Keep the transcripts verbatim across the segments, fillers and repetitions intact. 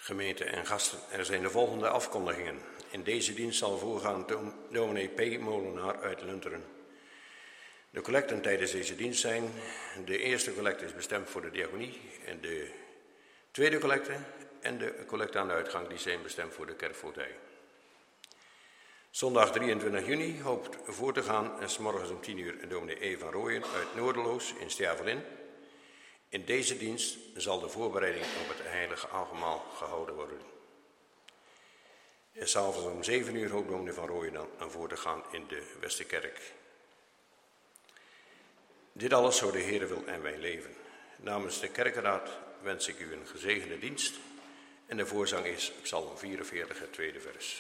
Gemeente en gasten, er zijn de volgende afkondigingen. In deze dienst zal voorgaan dominee P. Molenaar uit Lunteren. De collecten tijdens deze dienst zijn: de eerste collecte is bestemd voor de diaconie en de tweede collecte en de collecte aan de uitgang die zijn bestemd voor de kerkvoogdij. Zondag drieëntwintig juni hoopt voor te gaan en 's morgens om tien uur dominee E. van Rooyen uit Noorderloos in Stervelin. In deze dienst zal de voorbereiding op het heilige avondmaal gehouden worden. En 's avonds om zeven uur hoopt dominee van Rooyen dan aan voor te gaan in de Westerkerk. Dit alles zo de Heere wil en wij leven. Namens de kerkenraad wens ik u een gezegende dienst. En de voorzang is Psalm vierenveertig, het tweede vers.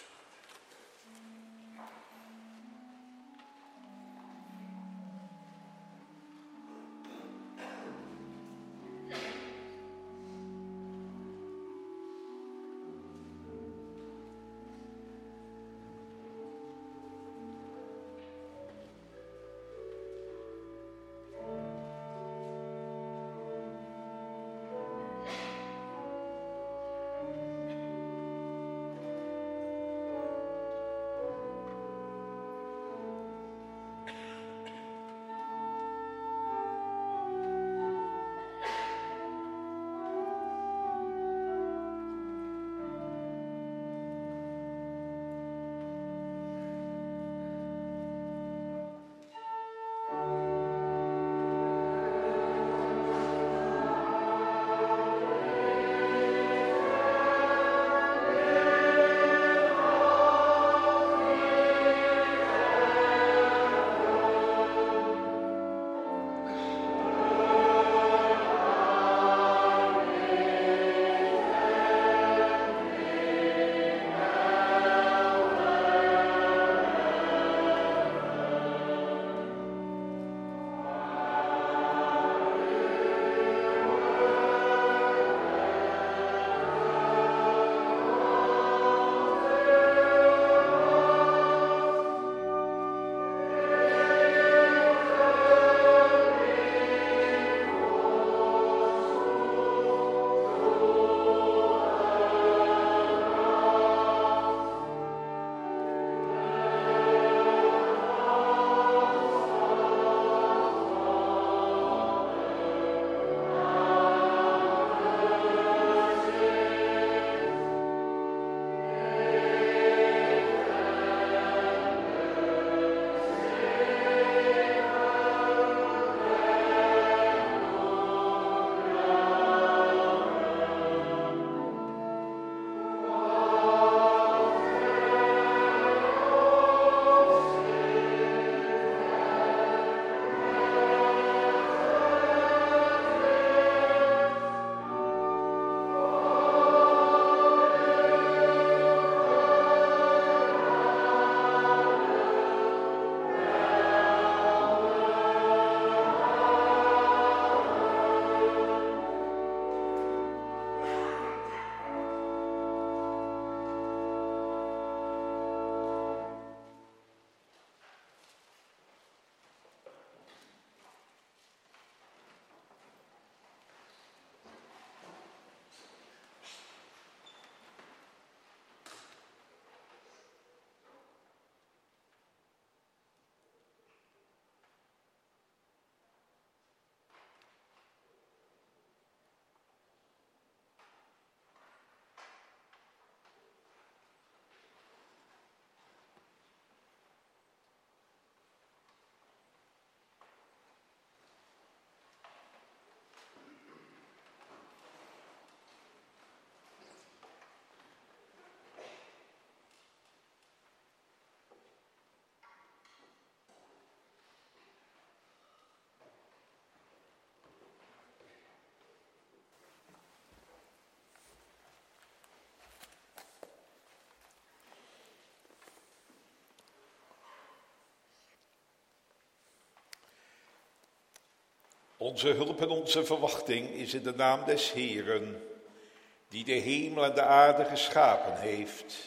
Onze hulp en onze verwachting is in de naam des Heeren, die de hemel en de aarde geschapen heeft,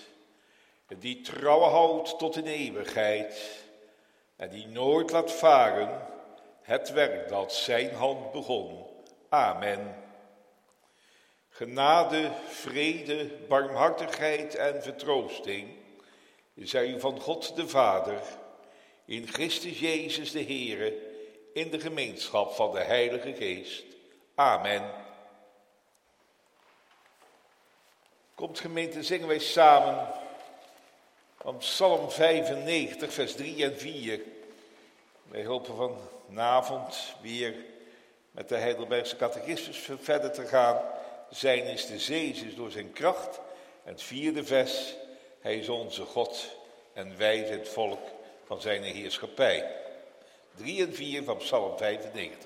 die trouw houdt tot in eeuwigheid en die nooit laat varen het werk dat zijn hand begon. Amen. Genade, vrede, barmhartigheid en vertroosting zij u van God de Vader, in Christus Jezus de Heere, in de gemeenschap van de Heilige Geest. Amen. Komt gemeente, zingen wij samen van Psalm vijfennegentig, vers drie en vier. Wij hopen vanavond weer met de Heidelbergse catechismus verder te gaan. Zijn is de Jezus door zijn kracht. En het vierde vers, hij is onze God en wij zijn het volk van zijn heerschappij. drie en vier van Psalm vijfennegentig.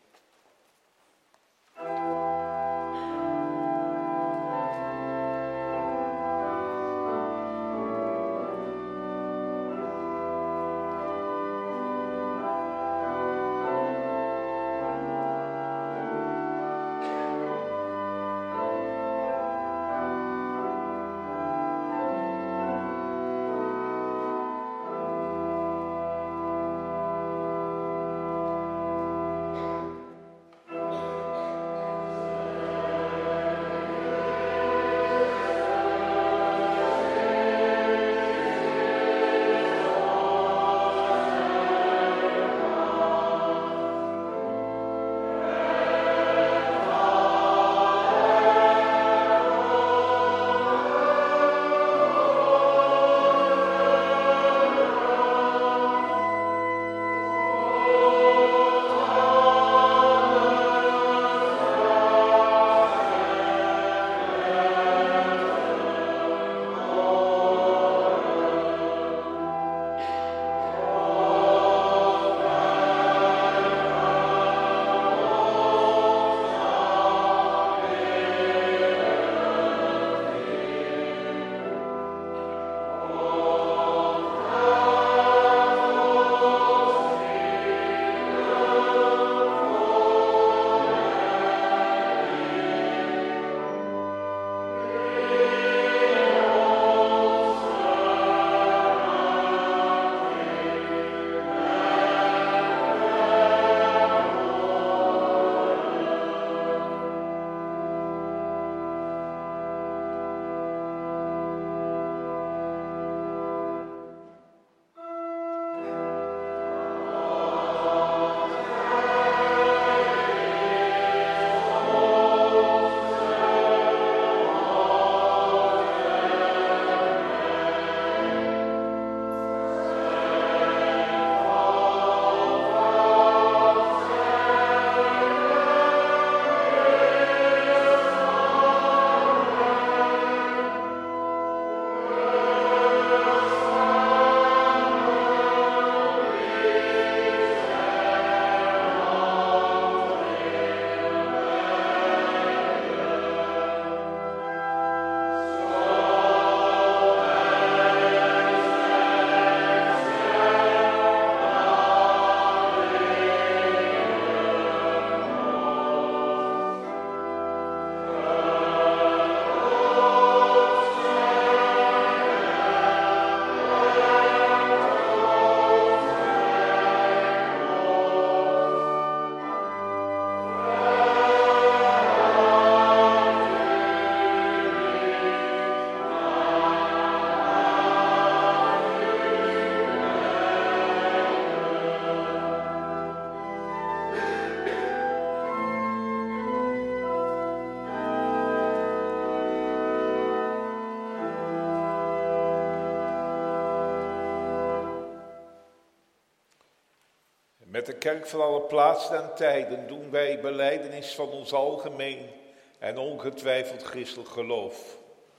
Met de kerk van alle plaatsen en tijden doen wij belijdenis van ons algemeen en ongetwijfeld christelijk geloof.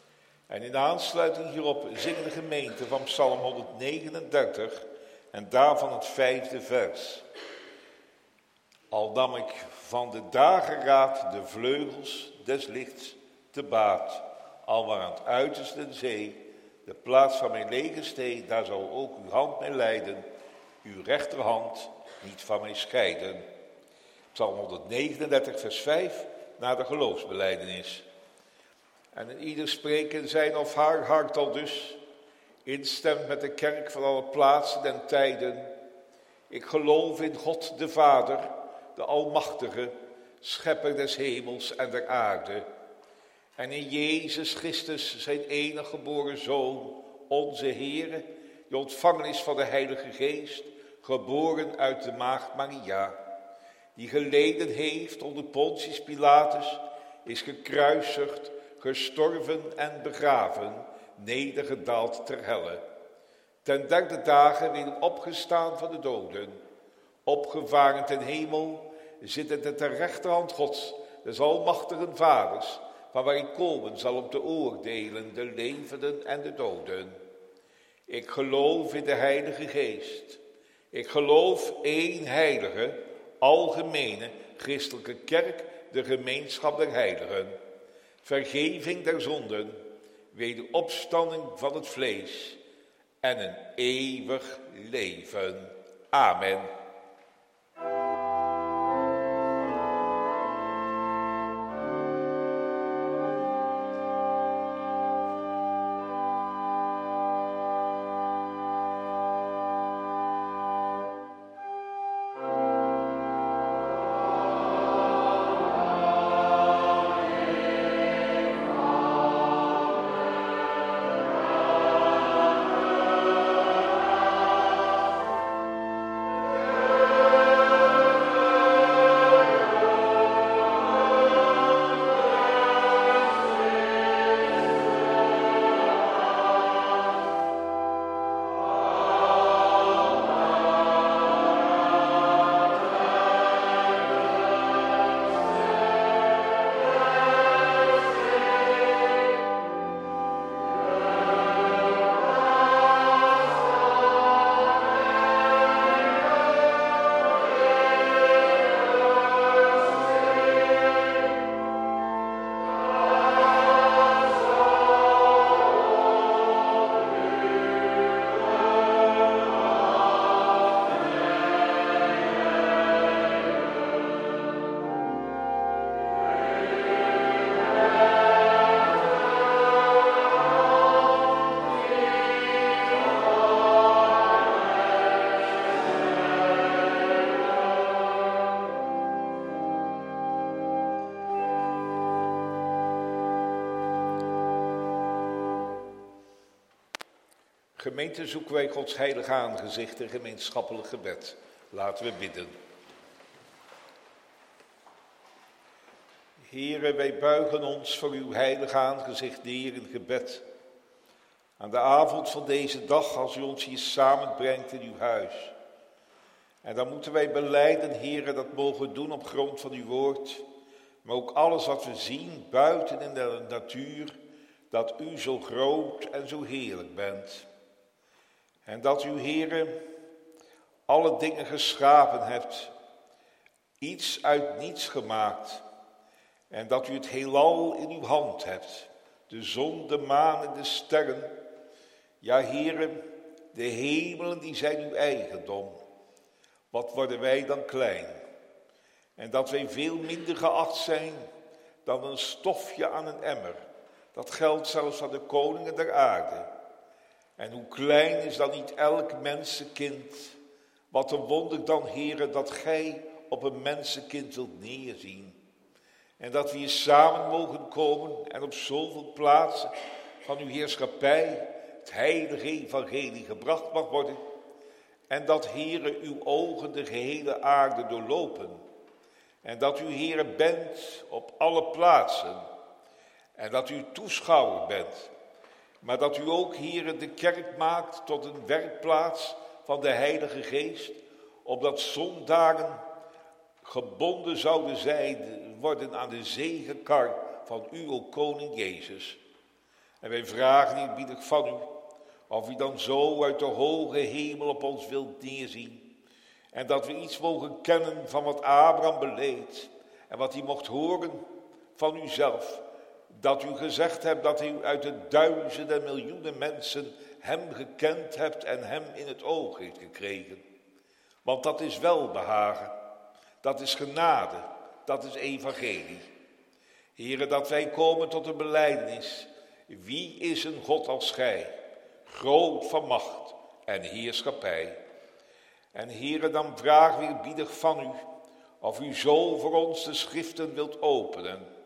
En in aansluiting hierop zingen de gemeente van Psalm honderdnegenendertig en daarvan het vijfde vers. Al nam ik van de dageraad de vleugels des lichts te baat, al waar aan het uiterste der zee, de plaats van mijn legerstee, daar zal ook uw hand mij leiden, uw rechterhand niet van mij scheiden. Psalm honderdnegenendertig vers vijf, naar de geloofsbelijdenis. En in ieder spreken zijn of haar hart al dus, instemt met de kerk van alle plaatsen en tijden. Ik geloof in God de Vader, de Almachtige, schepper des hemels en der aarde. En in Jezus Christus, zijn enige geboren Zoon, onze Heere, die ontvangen is van de Heilige Geest, geboren uit de maagd Maria, die geleden heeft onder Pontius Pilatus, is gekruisigd, gestorven en begraven, nedergedaald ter helle. Ten derde dagen weer opgestaan van de doden, opgevaren ten hemel, zittend ter rechterhand Gods, des almachtigen Vaders, van waar ik komen zal om te oordelen de levenden en de doden. Ik geloof in de Heilige Geest. Ik geloof één heilige, algemene, christelijke kerk, de gemeenschap der heiligen, vergeving der zonden, wederopstanding van het vlees en een eeuwig leven. Amen. Gemeente, zoeken wij Gods heilige aangezicht en gemeenschappelijk gebed. Laten we bidden. Heere, wij buigen ons voor uw heilige aangezicht neer in gebed. Aan de avond van deze dag, als u ons hier samenbrengt in uw huis. En dan moeten wij belijden, Heere, dat mogen we doen op grond van uw woord. Maar ook alles wat we zien buiten in de natuur, dat u zo groot en zo heerlijk bent. En dat u, Heere, alle dingen geschapen hebt, iets uit niets gemaakt. En dat u het heelal in uw hand hebt, de zon, de maan en de sterren. Ja, Heere, de hemelen die zijn uw eigendom. Wat worden wij dan klein. En dat wij veel minder geacht zijn dan een stofje aan een emmer. Dat geldt zelfs van de koningen der aarde. En hoe klein is dan niet elk mensenkind. Wat een wonder dan, Heere, dat gij op een mensenkind wilt neerzien. En dat we hier samen mogen komen en op zoveel plaatsen van uw heerschappij het heilige evangelie gebracht mag worden. En dat, Heere, uw ogen de gehele aarde doorlopen. En dat u, Heere, bent op alle plaatsen. En dat u toeschouwer bent. Maar dat u ook, Heere, de kerk maakt tot een werkplaats van de Heilige Geest. Opdat zondagen gebonden zouden zijn, worden aan de zegenkar van u, o Koning Jezus. En wij vragen eerbiedig van u, of u dan zo uit de hoge hemel op ons wilt neerzien. En dat we iets mogen kennen van wat Abraham beleed. En wat hij mocht horen van uzelf. Dat u gezegd hebt dat u uit de duizenden en miljoenen mensen hem gekend hebt en hem in het oog heeft gekregen. Want dat is welbehagen, dat is genade, dat is evangelie. Heere, dat wij komen tot een belijdenis. Wie is een God als gij, groot van macht en heerschappij. En Heere, dan vragen we eerbiedig van u, of u zo voor ons de schriften wilt openen.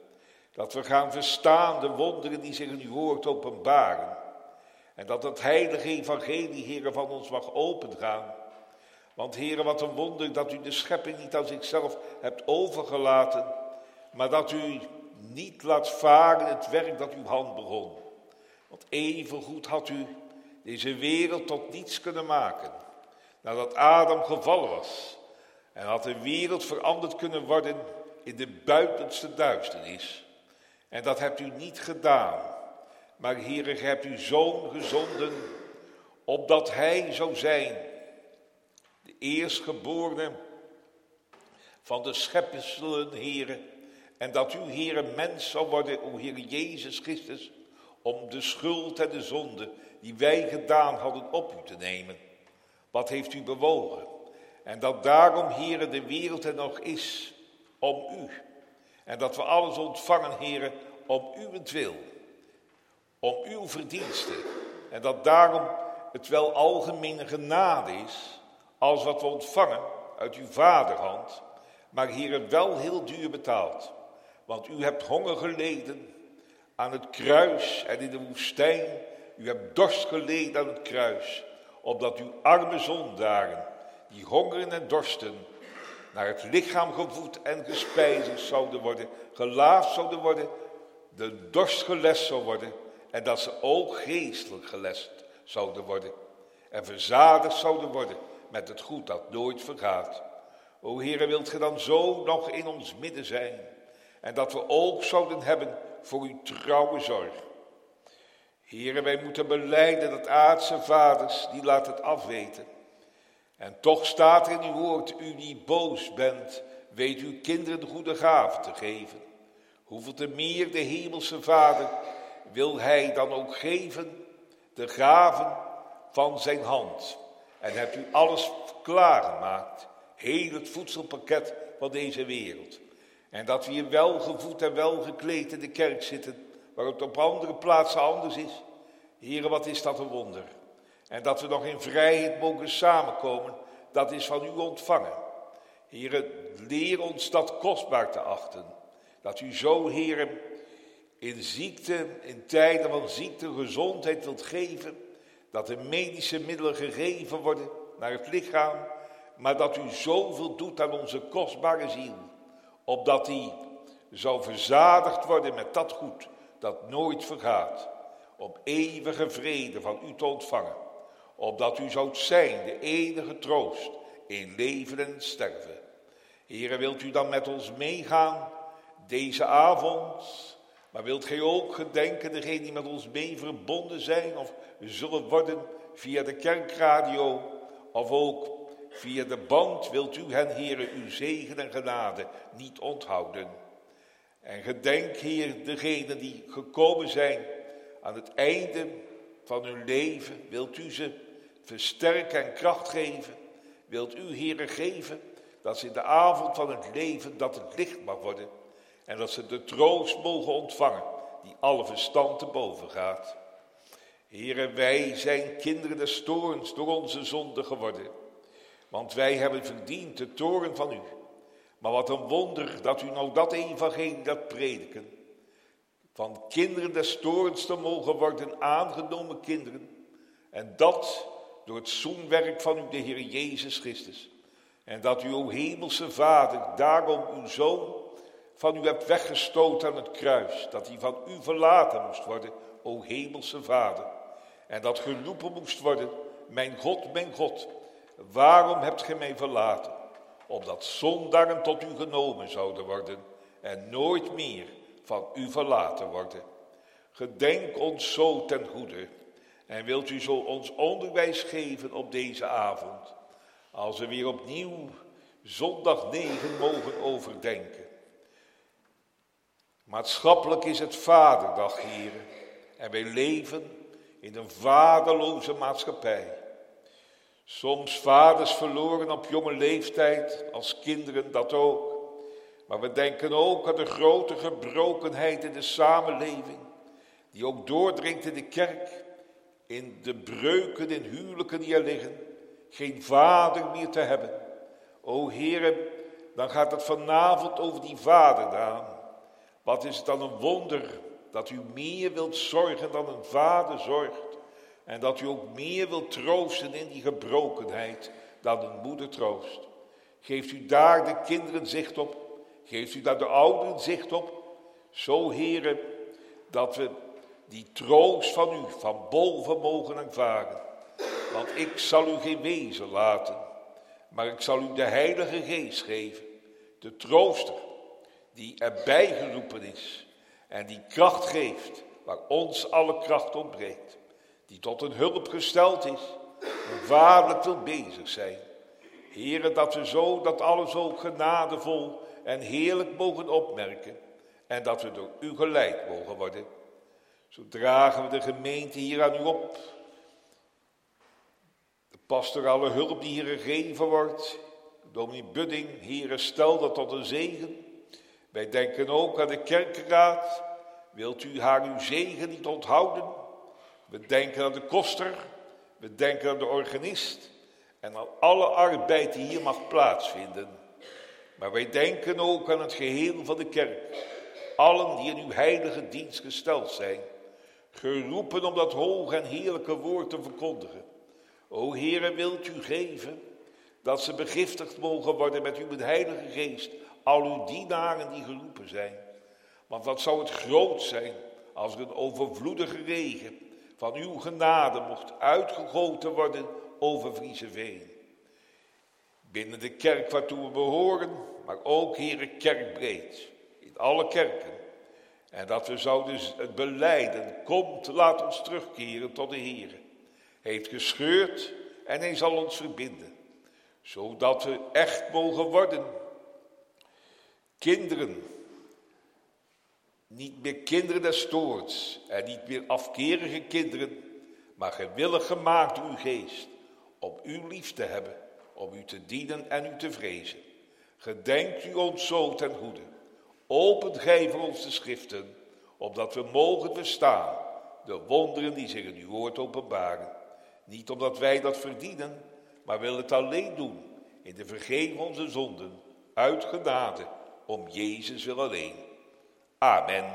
Dat we gaan verstaan de wonderen die zich in uw woord openbaren. En dat het heilige evangelie, Heere, van ons mag opengaan. Want Heere, wat een wonder dat u de schepping niet aan zichzelf hebt overgelaten, maar dat u niet laat varen het werk dat uw hand begon. Want evengoed had u deze wereld tot niets kunnen maken, nadat Adam gevallen was. En had de wereld veranderd kunnen worden in de buitenste duisternis. En dat hebt u niet gedaan. Maar Heere, gij hebt uw Zoon gezonden, opdat hij zou zijn, de eerstgeborene van de schepselen, Heere. En dat u, Heere, mens zal worden, o Heere Jezus Christus, om de schuld en de zonde die wij gedaan hadden op u te nemen. Wat heeft u bewogen? En dat daarom, Heere, de wereld er nog is om u. En dat we alles ontvangen, Heere, om uwentwil. Om uw verdiensten. En dat daarom het wel algemene genade is, als wat we ontvangen uit uw vaderhand, maar Heere, wel heel duur betaald. Want u hebt honger geleden aan het kruis en in de woestijn. U hebt dorst geleden aan het kruis, opdat uw arme zondaren, die hongeren en dorsten, naar het lichaam gevoed en gespijzigd zouden worden, gelaafd zouden worden, de dorst gelest zou worden, en dat ze ook geestelijk gelest zouden worden, en verzadigd zouden worden met het goed dat nooit vergaat. O Heere, wilt ge dan zo nog in ons midden zijn, en dat we ook zouden hebben voor uw trouwe zorg. Heere, wij moeten belijden dat aardse vaders, die laat het afweten. En toch staat er in uw woord, u die boos bent, weet uw kinderen goede gaven te geven. Hoeveel te meer de hemelse Vader wil hij dan ook geven, de gaven van zijn hand. En hebt u alles klaargemaakt, heel het voedselpakket van deze wereld. En dat we hier wel gevoed en wel gekleed in de kerk zitten, waar het op andere plaatsen anders is. Heere, wat is dat een wonder. En dat we nog in vrijheid mogen samenkomen, dat is van u ontvangen. Heere, leer ons dat kostbaar te achten. Dat u zo, Heere, in ziekte, in tijden van ziekte, gezondheid wilt geven. Dat de medische middelen gegeven worden naar het lichaam. Maar dat u zoveel doet aan onze kostbare ziel. Opdat die zou verzadigd worden met dat goed dat nooit vergaat. Om eeuwige vrede van u te ontvangen. Opdat u zoudt zijn de enige troost in leven en sterven. Heere, wilt u dan met ons meegaan deze avond? Maar wilt gij ook gedenken degenen die met ons mee verbonden zijn of zullen worden via de kerkradio of ook via de band? Wilt u hen, Heere, uw zegen en genade niet onthouden? En gedenk, Heer, degenen die gekomen zijn aan het einde van hun leven. Wilt u ze versterken en kracht geven? Wilt u, Heere, geven dat ze in de avond van het leven dat het licht mag worden. En dat ze de troost mogen ontvangen die alle verstand te boven gaat. Heere, wij zijn kinderen des toorns door onze zonde geworden. Want wij hebben verdiend de toorn van u. Maar wat een wonder dat u nou dat evangelie dat prediken. Van kinderen des toorns te mogen worden aangenomen kinderen. En dat door het zoenwerk van u, de Heer Jezus Christus. En dat u, o hemelse Vader, daarom uw Zoon van u hebt weggestoten aan het kruis. Dat hij van u verlaten moest worden, o hemelse Vader. En dat geroepen moest worden, mijn God, mijn God, waarom hebt gij mij verlaten? Opdat zondaren tot u genomen zouden worden en nooit meer van u verlaten worden. Gedenk ons zo ten goede en wilt u zo ons onderwijs geven op deze avond, als we weer opnieuw zondag negen mogen overdenken. Maatschappelijk is het Vaderdag, heren, en wij leven in een vaderloze maatschappij. Soms vaders verloren op jonge leeftijd, als kinderen dat ook. Maar we denken ook aan de grote gebrokenheid in de samenleving, die ook doordringt in de kerk, in de breuken in huwelijken die er liggen, geen vader meer te hebben. O Heere, dan gaat het vanavond over die vader aan. Wat is het dan een wonder dat u meer wilt zorgen dan een vader zorgt. En dat u ook meer wilt troosten in die gebrokenheid dan een moeder troost. Geeft u daar de kinderen zicht op. Geeft u daar de ouderen zicht op. Zo, Heere, dat we die troost van u van boven mogen aanvaren. Want ik zal u geen wezen laten, maar ik zal u de Heilige Geest geven. De trooster, die erbij geroepen is en die kracht geeft waar ons alle kracht ontbreekt. Die tot een hulp gesteld is en waarlijk wil bezig zijn. Heere, dat we zo, dat alles ook genadevol en heerlijk mogen opmerken. En dat we door u geleid mogen worden. Zo dragen we de gemeente hier aan u op. De pastorale hulp die hier gegeven wordt. Dominee Budding, Heere, stel dat tot een zegen. Wij denken ook aan de kerkenraad. Wilt u haar uw zegen niet onthouden? We denken aan de koster. We denken aan de organist. En aan alle arbeid die hier mag plaatsvinden. Maar wij denken ook aan het geheel van de kerk. Allen die in uw heilige dienst gesteld zijn. Geroepen om dat hoge en heerlijke woord te verkondigen. O Heere, wilt u geven dat ze begiftigd mogen worden met uw heilige geest. Al uw dienaren die geroepen zijn. Want wat zou het groot zijn als er een overvloedige regen van uw genade mocht uitgegoten worden over Vriezeveen. Binnen de kerk waartoe we behoren, maar ook, Heere, kerkbreed. In alle kerken. En dat we zouden het belijden, komt, laat ons terugkeren tot de Heere. Hij heeft gescheurd en hij zal ons verbinden. Zodat we echt mogen worden. Kinderen. Niet meer kinderen des toorns en niet meer afkerige kinderen, maar gewillig gemaakt door uw geest, om u lief te hebben, om u te dienen en u te vrezen. Gedenkt u ons zo ten goede. Opent gij voor ons de schriften, opdat we mogen verstaan de wonderen die zich in uw woord openbaren. Niet omdat wij dat verdienen, maar willen het alleen doen in de vergeving onze zonden, uit genade, om Jezus wil alleen. Amen.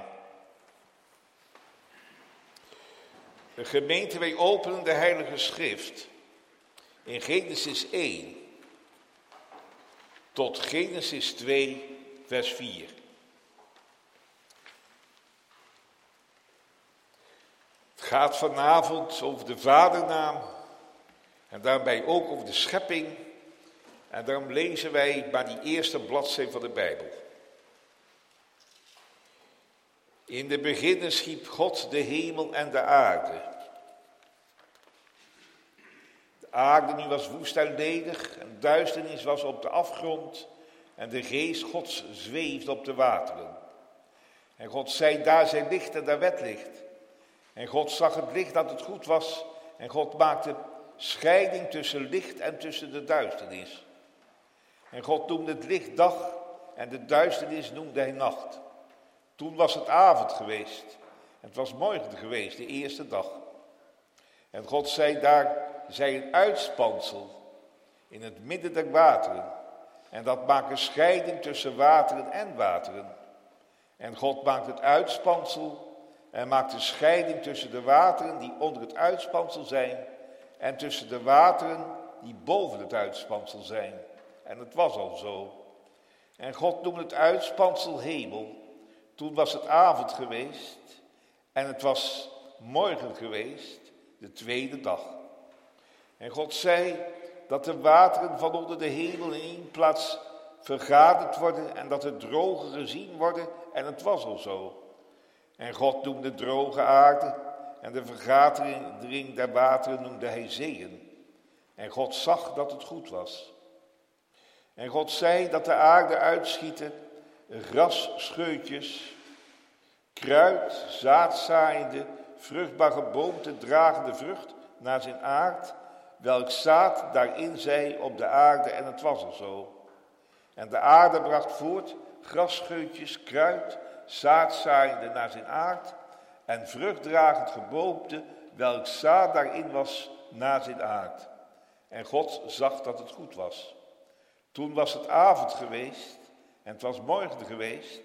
De gemeente, wij openen de Heilige Schrift in Genesis één tot Genesis twee, vers vier. Het gaat vanavond over de vadernaam en daarbij ook over de schepping. En daarom lezen wij maar die eerste bladzijde van de Bijbel. In de beginnen schiep God de hemel en de aarde. De aarde nu was woest en ledig en duisternis was op de afgrond en de geest Gods zweefde op de wateren. En God zei, daar zij licht en daar werd licht. En God zag het licht dat het goed was en God maakte scheiding tussen licht en tussen de duisternis. En God noemde het licht dag en de duisternis noemde hij nacht. Toen was het avond geweest. En het was morgen geweest, de eerste dag. En God zei, daar zij een uitspansel in het midden der wateren. En dat maakt een scheiding tussen wateren en wateren. En God maakt het uitspansel en maakt een scheiding tussen de wateren die onder het uitspansel zijn. En tussen de wateren die boven het uitspansel zijn. En het was al zo. En God noemde het uitspansel hemel. Toen was het avond geweest en het was morgen geweest, de tweede dag. En God zei dat de wateren van onder de hemel in één plaats vergaderd worden en dat het droge gezien worden en het was al zo. En God noemde droge aarde en de vergadering der wateren noemde hij zeeën. En God zag dat het goed was. En God zei dat de aarde uitschieten grasscheutjes, kruid, zaadzaaiende, vruchtbaar geboomte, dragende vrucht naar zijn aard, welk zaad daarin zij op de aarde en het was er zo. En de aarde bracht voort grasscheutjes, kruid, zaadzaaiende naar zijn aard en vruchtdragend geboomte, welk zaad daarin was naar zijn aard. En God zag dat het goed was. Toen was het avond geweest en het was morgen geweest,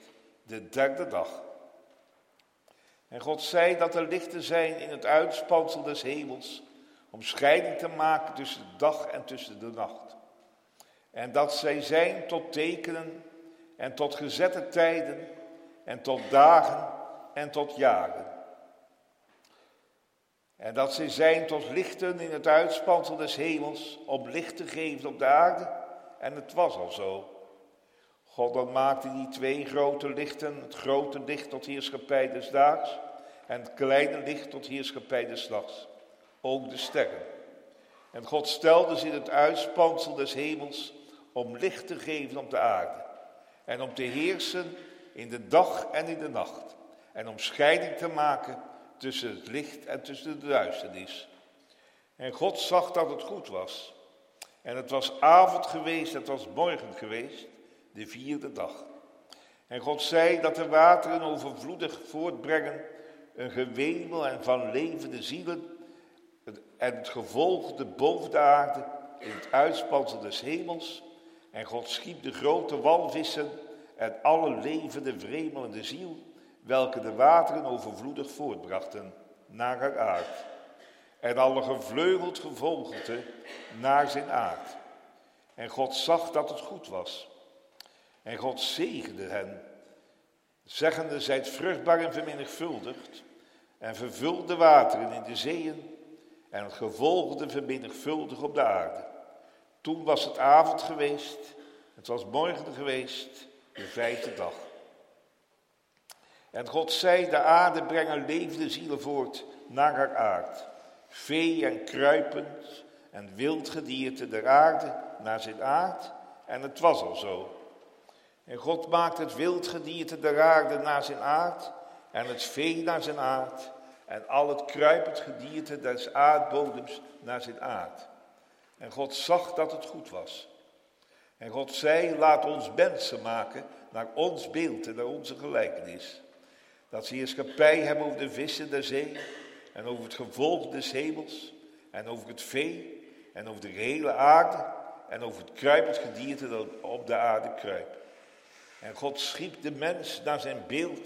de derde dag. En God zei dat er lichten zijn in het uitspansel des hemels, om scheiding te maken tussen de dag en tussen de nacht. En dat zij zijn tot tekenen en tot gezette tijden en tot dagen en tot jaren. En dat zij zijn tot lichten in het uitspansel des hemels, om licht te geven op de aarde. En het was al zo. God dan maakte die twee grote lichten, het grote licht tot heerschappij des daags en het kleine licht tot heerschappij des nachts, ook de sterren. En God stelde ze in het uitspansel des hemels om licht te geven op de aarde en om te heersen in de dag en in de nacht en om scheiding te maken tussen het licht en tussen de duisternis. En God zag dat het goed was. En het was avond geweest, het was morgen geweest, de vierde dag. En God zei dat de wateren overvloedig voortbrengen een gewemel en van levende zielen en het gevolgde boven de aarde in het uitspansel des hemels. En God schiep de grote walvissen en alle levende vremelende ziel, welke de wateren overvloedig voortbrachten naar haar aard. En alle gevleugeld gevogelte naar zijn aard. En God zag dat het goed was. En God zegende hen, zeggende, zijt vruchtbaar en vermenigvuldigd, en vervuld de wateren in de zeeën, en het gevolgde vermenigvuldig op de aarde. Toen was het avond geweest, het was morgen geweest, de vijfde dag. En God zei, de aarde brengen levende zielen voort naar haar aard. Vee en kruipend en wild gedierte der aarde naar zijn aard. En het was al zo. En God maakte het wild gedierte der aarde naar zijn aard. En het vee naar zijn aard. En al het kruipend gedierte des aardbodems naar zijn aard. En God zag dat het goed was. En God zei, laat ons mensen maken naar ons beeld en naar onze gelijkenis. Dat ze heerschappij hebben over de vissen der zee en over het gevolg des hemels en over het vee en over de hele aarde en over het kruipend gedierte dat op de aarde kruipt. En God schiep de mens naar zijn beeld,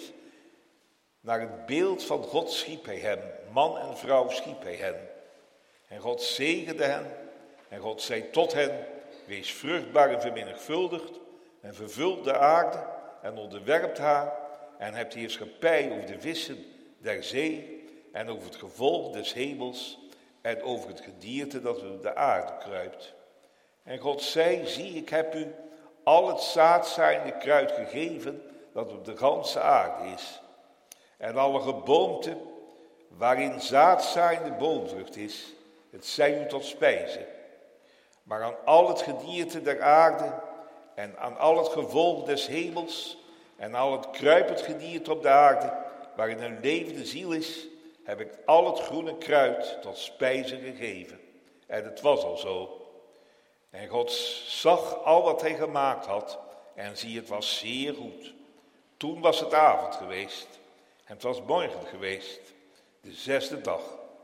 naar het beeld van God schiep hij hem, man en vrouw schiep hij hen. En God zegende hen en God zei tot hen, wees vruchtbaar en vermenigvuldigd en vervult de aarde en onderwerpt haar. En hebt heerschappij over de vissen der zee en over het gevolg des hemels en over het gedierte dat op de aarde kruipt. En God zei, zie, ik heb u al het zaadzaaiende kruid gegeven dat op de ganse aarde is. En alle geboomte waarin zaadzaaiende boomvrucht is, het zij u tot spijze. Maar aan al het gedierte der aarde en aan al het gevolg des hemels en al het kruipend gedierte op de aarde, waarin een levende ziel is, heb ik al het groene kruid tot spijze gegeven. En het was al zo. En God zag al wat hij gemaakt had, en zie, het was zeer goed. Toen was het avond geweest, en het was morgen geweest, de zesde dag.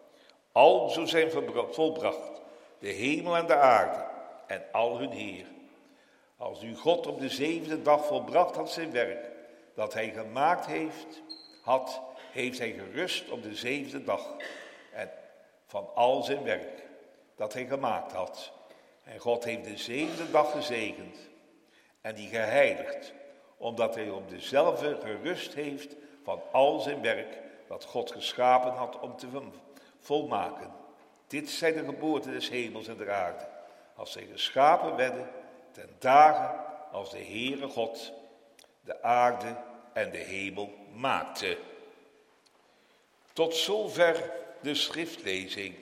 Al zo zijn volbracht, de hemel en de aarde, en al hun heer. Als nu God op de zevende dag volbracht had zijn werk, dat hij gemaakt heeft, had, heeft hij gerust op de zevende dag. En van al zijn werk, dat hij gemaakt had. En God heeft de zevende dag gezegend en die geheiligd, omdat hij op dezelfde gerust heeft van al zijn werk, dat God geschapen had om te volmaken. Dit zijn de geboorten des hemels en der aarde, als zij geschapen werden, ten dagen als de Heere God de aarde en de hemel maakte. Tot zover de schriftlezing.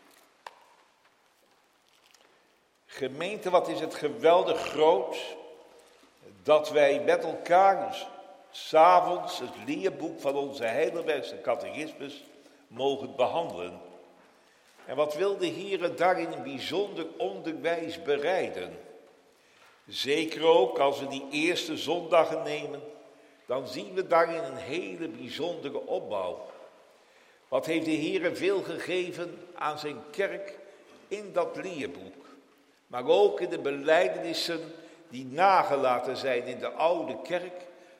Gemeente, wat is het geweldig groot dat wij met elkaar dus 's avonds het leerboek van onze Heidelbergse catechismus mogen behandelen. En wat wil de Heere daarin een bijzonder onderwijs bereiden? Zeker ook als we die eerste zondagen nemen, dan zien we daarin een hele bijzondere opbouw. Wat heeft de Heere veel gegeven aan zijn kerk in dat leerboek. Maar ook in de belijdenissen die nagelaten zijn in de oude kerk,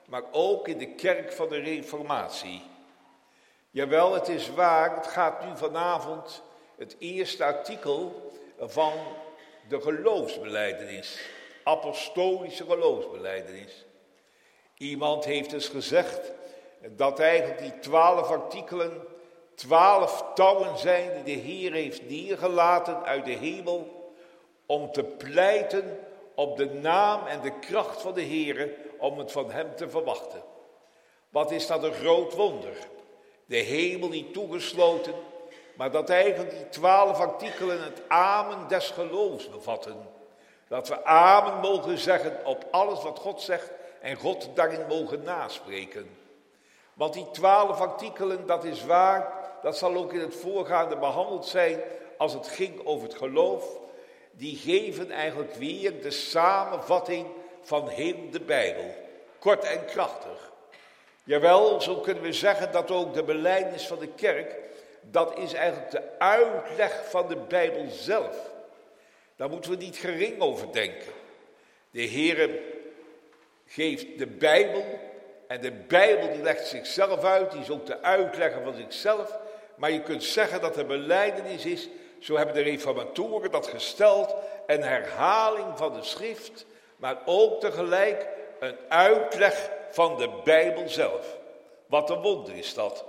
maar ook in de kerk van de Reformatie. Jawel, het is waar, het gaat nu vanavond het eerste artikel van de geloofsbelijdenis, apostolische geloofsbelijdenis. Iemand heeft dus gezegd dat eigenlijk die twaalf artikelen twaalf touwen zijn die de Heer heeft neergelaten uit de hemel om te pleiten op de naam en de kracht van de Heer, om het van hem te verwachten. Wat is dat een groot wonder. De hemel niet toegesloten, maar dat eigenlijk die twaalf artikelen het amen des geloofs bevatten. Dat we amen mogen zeggen op alles wat God zegt en God daarin mogen naspreken. Want die twaalf artikelen, dat is waar, dat zal ook in het voorgaande behandeld zijn als het ging over het geloof. Die geven eigenlijk weer de samenvatting van heel de Bijbel. Kort en krachtig. Jawel, zo kunnen we zeggen dat ook de belijdenis van de kerk, dat is eigenlijk de uitleg van de Bijbel zelf. Daar moeten we niet gering over denken. De Heer geeft de Bijbel en de Bijbel die legt zichzelf uit, die is ook de uitlegger van zichzelf. Maar je kunt zeggen dat de belijdenis is, zo hebben de reformatoren dat gesteld, een herhaling van de schrift, maar ook tegelijk een uitleg van de Bijbel zelf. Wat een wonder is dat.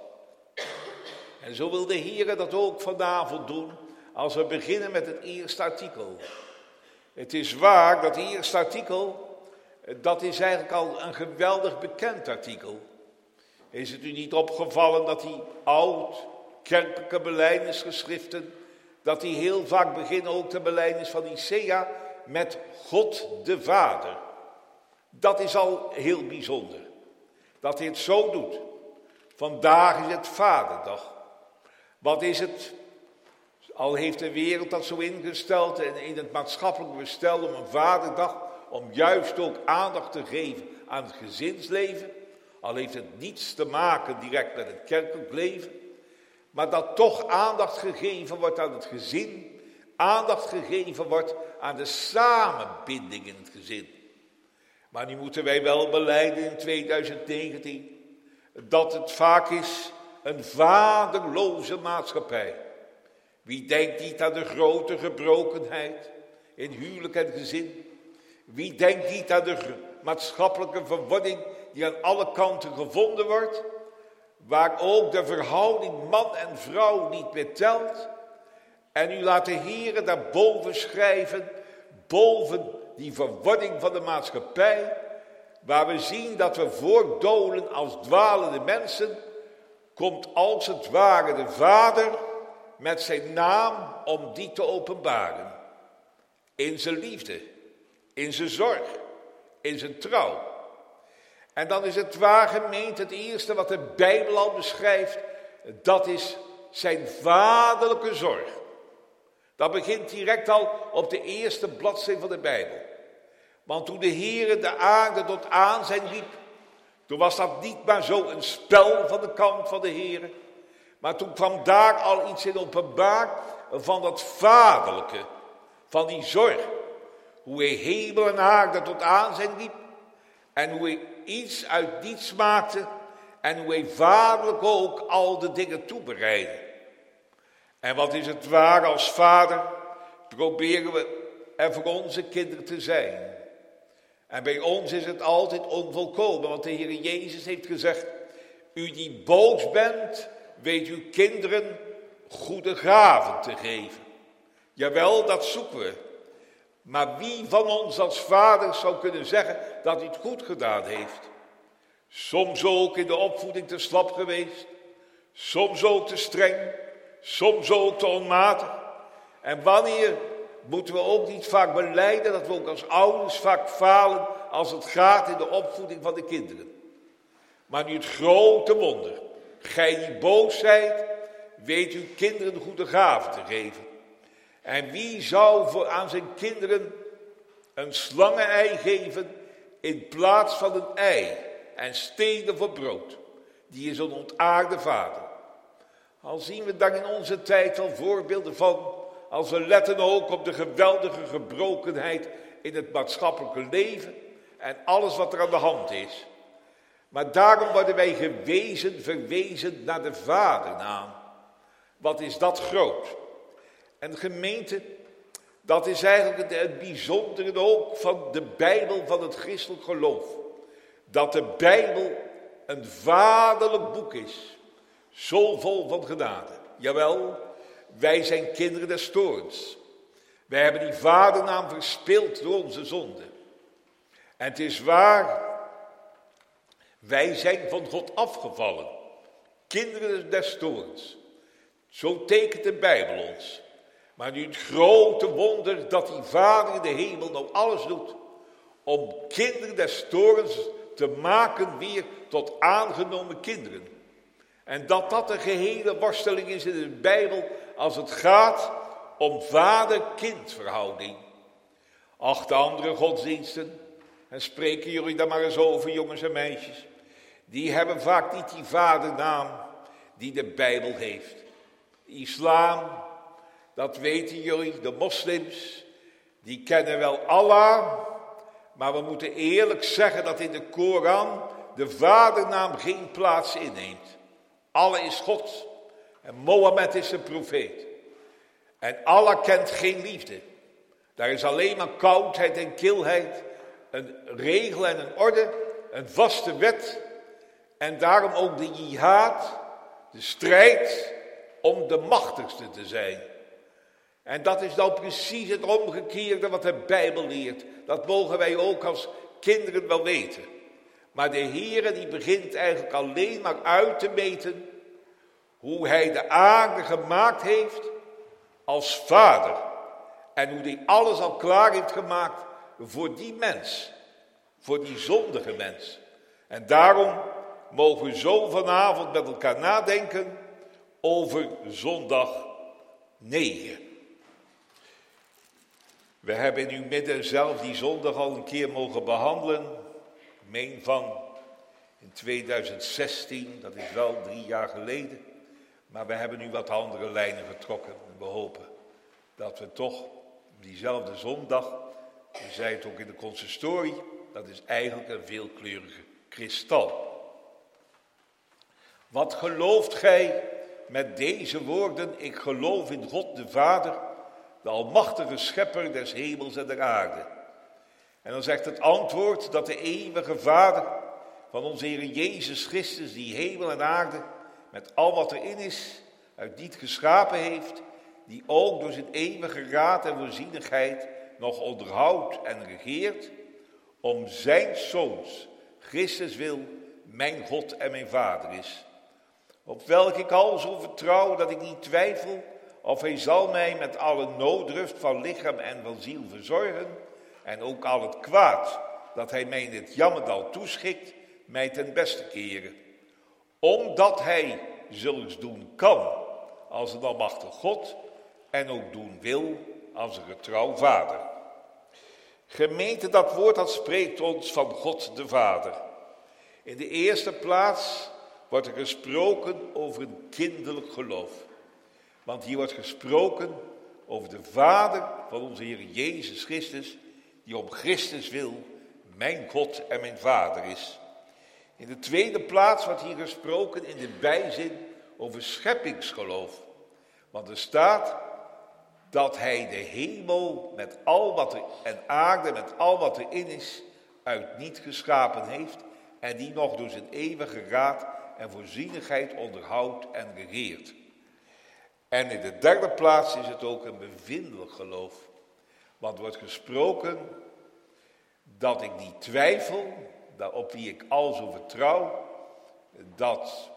En zo wil de Heer dat ook vanavond doen, als we beginnen met het eerste artikel. Het is waar, dat eerste artikel, dat is eigenlijk al een geweldig bekend artikel. Is het u niet opgevallen dat die oud-kerkelijke belijdenisgeschriften, dat die heel vaak beginnen, ook de belijdenis van Nicea, met God de Vader. Dat is al heel bijzonder. Dat hij het zo doet. Vandaag is het Vaderdag. Wat is het? Al heeft de wereld dat zo ingesteld en in het maatschappelijk bestel om een Vaderdag, om juist ook aandacht te geven aan het gezinsleven. Al heeft het niets te maken direct met het kerkelijk leven. Maar dat toch aandacht gegeven wordt aan het gezin. Aandacht gegeven wordt aan de samenbinding in het gezin. Maar nu moeten wij wel belijden in tweeduizend negentien dat het vaak is een vaderloze maatschappij. Wie denkt niet aan de grote gebrokenheid in huwelijk en gezin? Wie denkt niet aan de maatschappelijke verwording die aan alle kanten gevonden wordt? Waar ook de verhouding man en vrouw niet meer telt. En u laat de Heere daarboven schrijven, boven die verwording van de maatschappij, waar we zien dat we voortdolen als dwalende mensen, komt als het ware de Vader met zijn naam om die te openbaren. In zijn liefde, in zijn zorg, in zijn trouw. En dan is het waar gemeend, het eerste wat de Bijbel al beschrijft, dat is zijn vaderlijke zorg. Dat begint direct al op de eerste bladzijde van de Bijbel. Want toen de Heere de aarde tot aanzijn riep, toen was dat niet maar zo een spel van de kant van de Heere, maar toen kwam daar al iets in openbaar van dat vaderlijke, van die zorg. Hoe hij hemel en aarde tot aanzijn riep en hoe hij iets uit niets maakte en hoe hij vaderlijk ook al de dingen toebereidde. En wat is het waar als vader, proberen we er voor onze kinderen te zijn. En bij ons is het altijd onvolkomen, want de Heer Jezus heeft gezegd, u die boos bent, weet uw kinderen goede gaven te geven. Jawel, dat zoeken we. Maar wie van ons als vader zou kunnen zeggen dat hij het goed gedaan heeft? Soms ook in de opvoeding te slap geweest, soms ook te streng, soms ook te onmatig. En wanneer moeten we ook niet vaak belijden dat we ook als ouders vaak falen als het gaat in de opvoeding van de kinderen. Maar nu het grote wonder, gij die boos zijt, weet uw kinderen goede gaven te geven. En wie zou voor aan zijn kinderen een slangenei geven in plaats van een ei en stenen voor brood? Die is een ontaarde vader. Al zien we daar in onze tijd al voorbeelden van, als we letten ook op de geweldige gebrokenheid in het maatschappelijke leven en alles wat er aan de hand is. Maar daarom worden wij gewezen, verwezen naar de vadernaam. Wat is dat groot? En gemeente, dat is eigenlijk het, het bijzondere ook van de Bijbel, van het christelijk geloof. Dat de Bijbel een vaderlijk boek is. Zo vol van genade. Jawel, wij zijn kinderen des toorns. Wij hebben die vadernaam verspild door onze zonde. En het is waar, wij zijn van God afgevallen. Kinderen des toorns. Zo tekent de Bijbel ons. Maar nu het grote wonder dat die Vader in de hemel nou alles doet om kinderen des toorns te maken weer tot aangenomen kinderen. En dat dat de gehele worsteling is in de Bijbel als het gaat om vader-kind verhouding. Ach, de andere godsdiensten, en spreken jullie daar maar eens over, jongens en meisjes, die hebben vaak niet die vadernaam die de Bijbel heeft. De islam, dat weten jullie, de moslims, die kennen wel Allah, maar we moeten eerlijk zeggen dat in de Koran de vadernaam geen plaats inneemt. Allah is God en Mohammed is een profeet. En Allah kent geen liefde. Daar is alleen maar koudheid en kilheid, een regel en een orde, een vaste wet. En daarom ook de jihad, de strijd om de machtigste te zijn. En dat is dan precies het omgekeerde wat de Bijbel leert. Dat mogen wij ook als kinderen wel weten. Maar de Heere die begint eigenlijk alleen maar uit te meten hoe hij de aarde gemaakt heeft als vader. En hoe hij alles al klaar heeft gemaakt voor die mens. Voor die zondige mens. En daarom mogen we zo vanavond met elkaar nadenken over zondag negen. We hebben in uw midden zelf die zondag al een keer mogen behandelen. Ik meen van in tweeduizend zestien, dat is wel drie jaar geleden. Maar we hebben nu wat andere lijnen getrokken. En we hopen dat we toch diezelfde zondag, we zeiden het ook in de consistorie, dat is eigenlijk een veelkleurige kristal. Wat gelooft gij met deze woorden? Ik geloof in God de Vader, de almachtige schepper des hemels en der aarde. En dan zegt het antwoord dat de eeuwige Vader van onze Heer Jezus Christus, die hemel en aarde, met al wat erin is, uit niet geschapen heeft, die ook door zijn eeuwige raad en voorzienigheid nog onderhoudt en regeert, om zijn zoons, Christus wil, mijn God en mijn Vader is. Op welk ik al zo vertrouw dat ik niet twijfel of hij zal mij met alle nooddruft van lichaam en van ziel verzorgen en ook al het kwaad dat hij mij in het jammerdal toeschikt, mij ten beste keren. Omdat hij zulks doen kan als een almachtig God en ook doen wil als een getrouw vader. Gemeente, dat woord dat spreekt ons van God de Vader. In de eerste plaats wordt er gesproken over een kinderlijk geloof. Want hier wordt gesproken over de Vader van onze Heer Jezus Christus, die om Christus wil mijn God en mijn Vader is. In de tweede plaats wordt hier gesproken in de bijzin over scheppingsgeloof. Want er staat dat hij de hemel met al wat er, en aarde met al wat erin is, uit niet geschapen heeft en die nog door zijn eeuwige raad en voorzienigheid onderhoudt en regeert. En in de derde plaats is het ook een bevindelijk geloof. Want er wordt gesproken dat ik niet twijfel, dat op wie ik al zo vertrouw, dat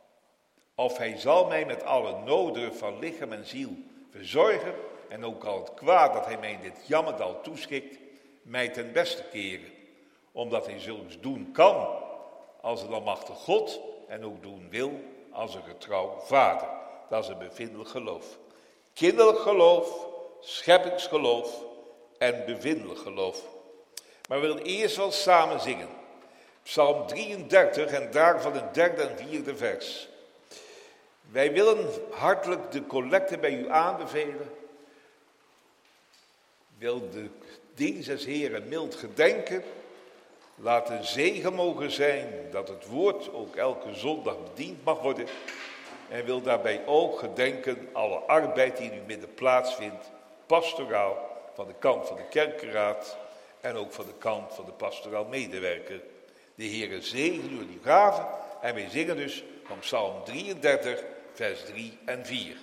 of hij zal mij met alle noden van lichaam en ziel verzorgen en ook al het kwaad dat hij mij in dit jammerdal toeschikt, mij ten beste keren. Omdat hij zulks doen kan als een almachtig God en ook doen wil als een getrouw vader. Dat is een bevindelijk geloof. Kinderlijk geloof, scheppingsgeloof en bevindelijk geloof. Maar we willen eerst wel samen zingen. Psalm drieëndertig en daarvan het derde en vierde vers. Wij willen hartelijk de collecte bij u aanbevelen. Wil de dienst des Heren mild gedenken Laat een zegen mogen zijn dat het woord ook elke zondag bediend mag worden. En wil daarbij ook gedenken alle arbeid die nu midden plaatsvindt, pastoraal, van de kant van de kerkenraad en ook van de kant van de pastoraal medewerker. De Heere zegen u die gaven en wij zingen dus van Psalm drieëndertig, vers drie en vier.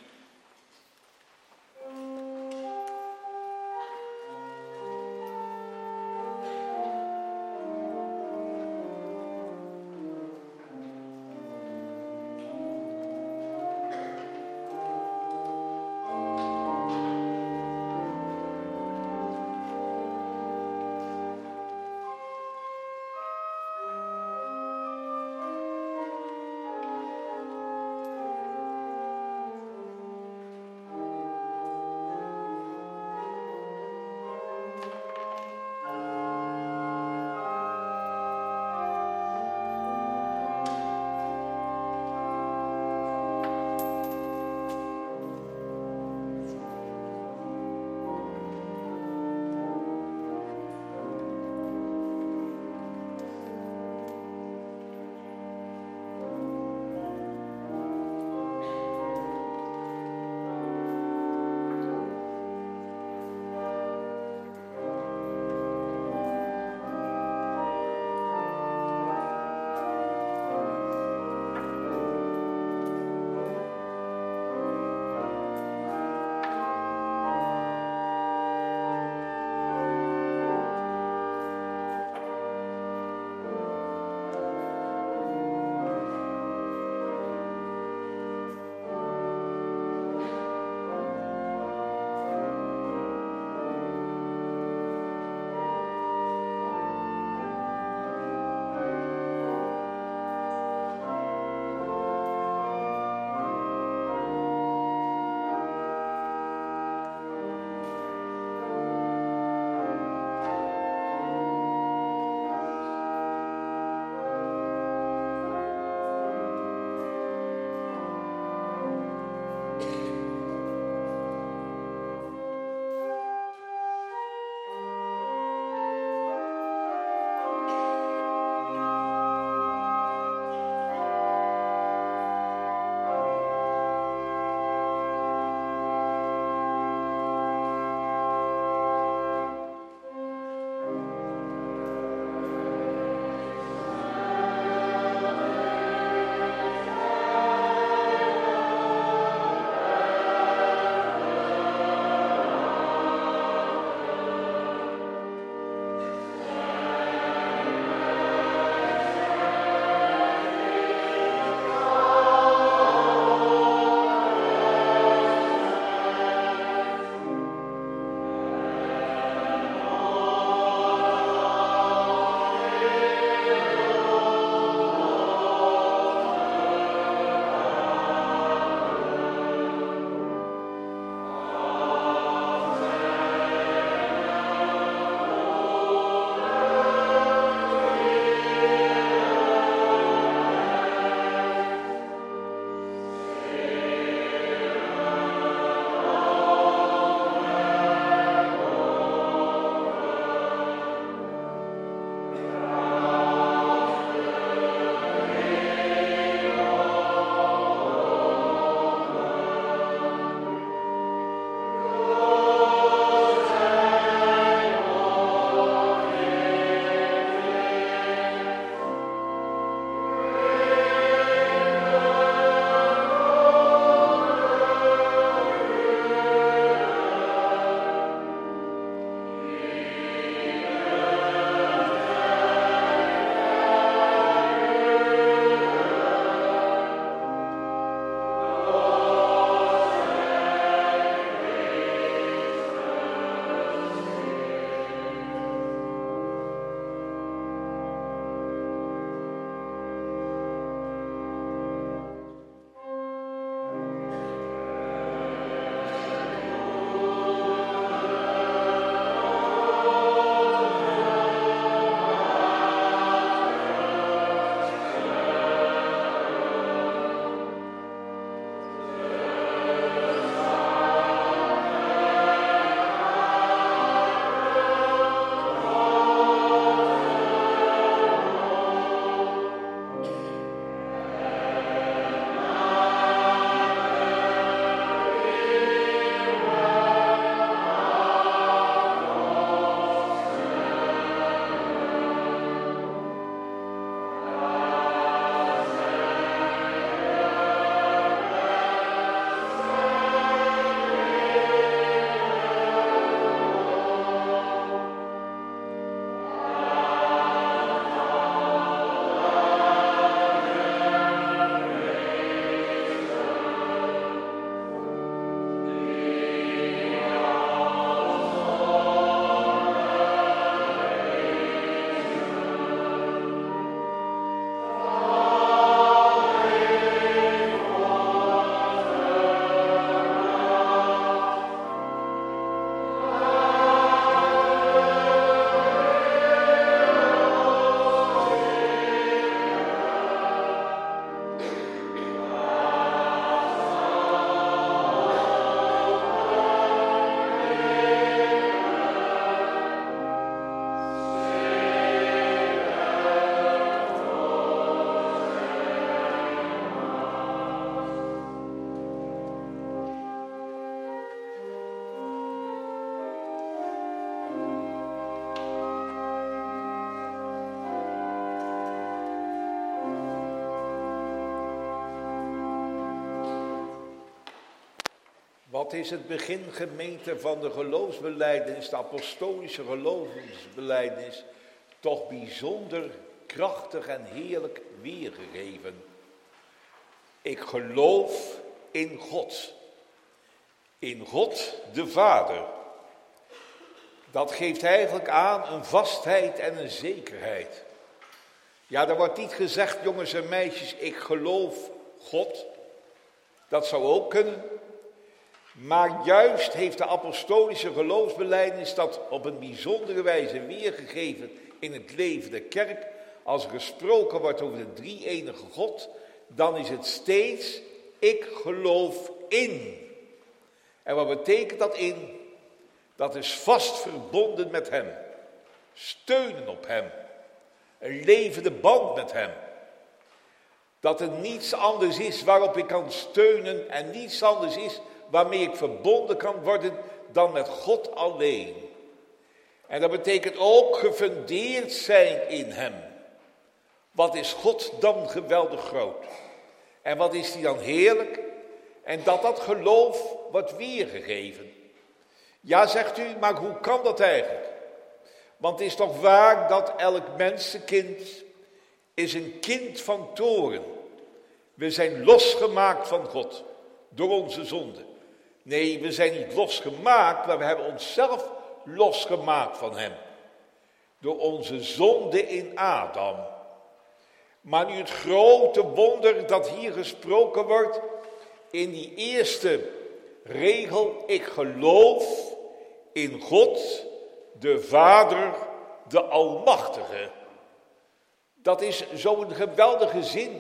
Wat is het begin, gemeente, van de geloofsbelijdenis, de apostolische geloofsbelijdenis, toch bijzonder krachtig en heerlijk weergegeven. Ik geloof in God. In God de Vader. Dat geeft eigenlijk aan een vastheid en een zekerheid. Ja, er wordt niet gezegd, jongens en meisjes, ik geloof God. Dat zou ook kunnen. Maar juist heeft de apostolische geloofsbelijdenis dat op een bijzondere wijze weergegeven in het leven der kerk. Als er gesproken wordt over de drie-enige God, dan is het steeds, ik geloof in. En wat betekent dat in? Dat is vast verbonden met hem. Steunen op hem. Een levende band met hem. Dat er niets anders is waarop ik kan steunen en niets anders is waarmee ik verbonden kan worden dan met God alleen. En dat betekent ook gefundeerd zijn in hem. Wat is God dan geweldig groot? En wat is die dan heerlijk? En dat dat geloof wordt weergegeven. Ja, zegt u, maar hoe kan dat eigenlijk? Want het is toch waar dat elk mensenkind is een kind van toren. We zijn losgemaakt van God door onze zonde. Nee, we zijn niet losgemaakt, maar we hebben onszelf losgemaakt van hem. Door onze zonde in Adam. Maar nu het grote wonder dat hier gesproken wordt in die eerste regel, ik geloof in God, de Vader, de Almachtige. Dat is zo'n geweldige zin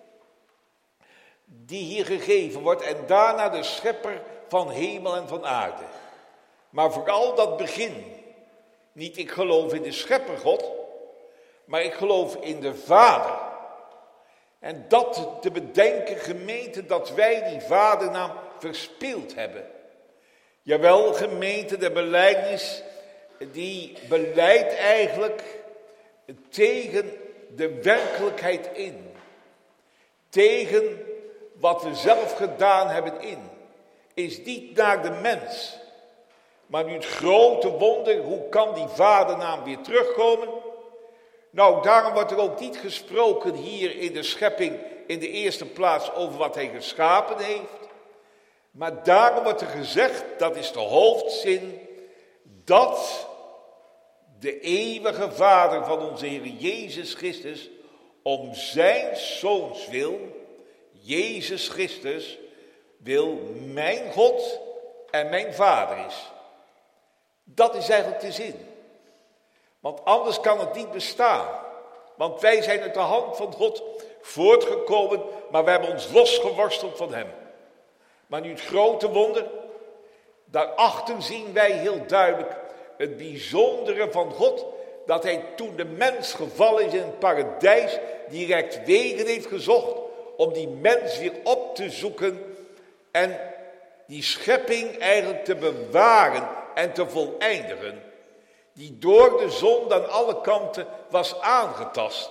die hier gegeven wordt en daarna de schepper van hemel en van aarde. Maar vooral dat begin, niet ik geloof in de schepper God, maar ik geloof in de Vader. En dat te bedenken, gemeente, dat wij die vadernaam verspeeld hebben. Jawel, gemeente, de belijdenis, die beleidt eigenlijk tegen de werkelijkheid in. Tegen wat we zelf gedaan hebben in. Is niet naar de mens. Maar nu het grote wonder, hoe kan die vadernaam weer terugkomen? Nou, daarom wordt er ook niet gesproken hier in de schepping in de eerste plaats over wat hij geschapen heeft. Maar daarom wordt er gezegd, dat is de hoofdzin, dat de eeuwige Vader van onze Heer Jezus Christus om zijn Zoons wil, Jezus Christus, wil mijn God en mijn Vader is. Dat is eigenlijk de zin. Want anders kan het niet bestaan. Want wij zijn uit de hand van God voortgekomen, maar we hebben ons losgeworsteld van hem. Maar nu het grote wonder, daarachter zien wij heel duidelijk het bijzondere van God, dat hij toen de mens gevallen is in het paradijs, direct wegen heeft gezocht om die mens weer op te zoeken en die schepping eigenlijk te bewaren en te voleindigen, die door de zon aan alle kanten was aangetast.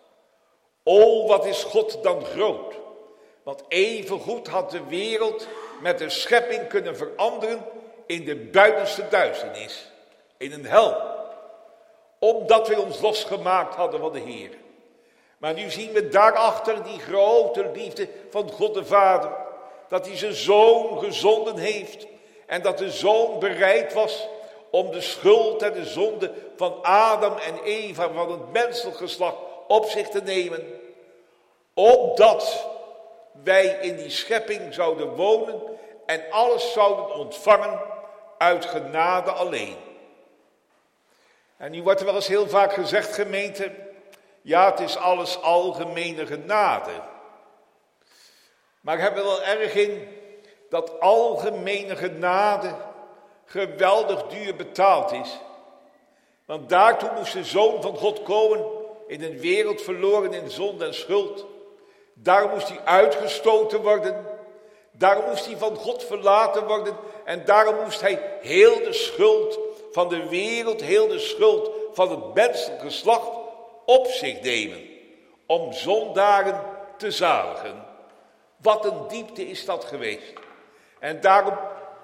O, wat is God dan groot. Want evengoed had de wereld met de schepping kunnen veranderen in de buitenste duisternis, in een hel. Omdat we ons losgemaakt hadden van de Heer. Maar nu zien we daarachter die grote liefde van God de Vader. Dat hij zijn Zoon gezonden heeft. En dat de Zoon bereid was om de schuld en de zonde van Adam en Eva, van het menselijk geslacht, op zich te nemen. Opdat wij in die schepping zouden wonen en alles zouden ontvangen uit genade alleen. En nu wordt er wel eens heel vaak gezegd, gemeente, ja, het is alles algemene genade. Maar ik heb er wel erg in dat algemene genade geweldig duur betaald is. Want daartoe moest de Zoon van God komen in een wereld verloren in zonde en schuld. Daarom moest hij uitgestoten worden. Daarom moest hij van God verlaten worden. En daarom moest hij heel de schuld van de wereld, heel de schuld van het menselijk geslacht op zich nemen. Om zondaren te zaligen. Wat een diepte is dat geweest. En daarom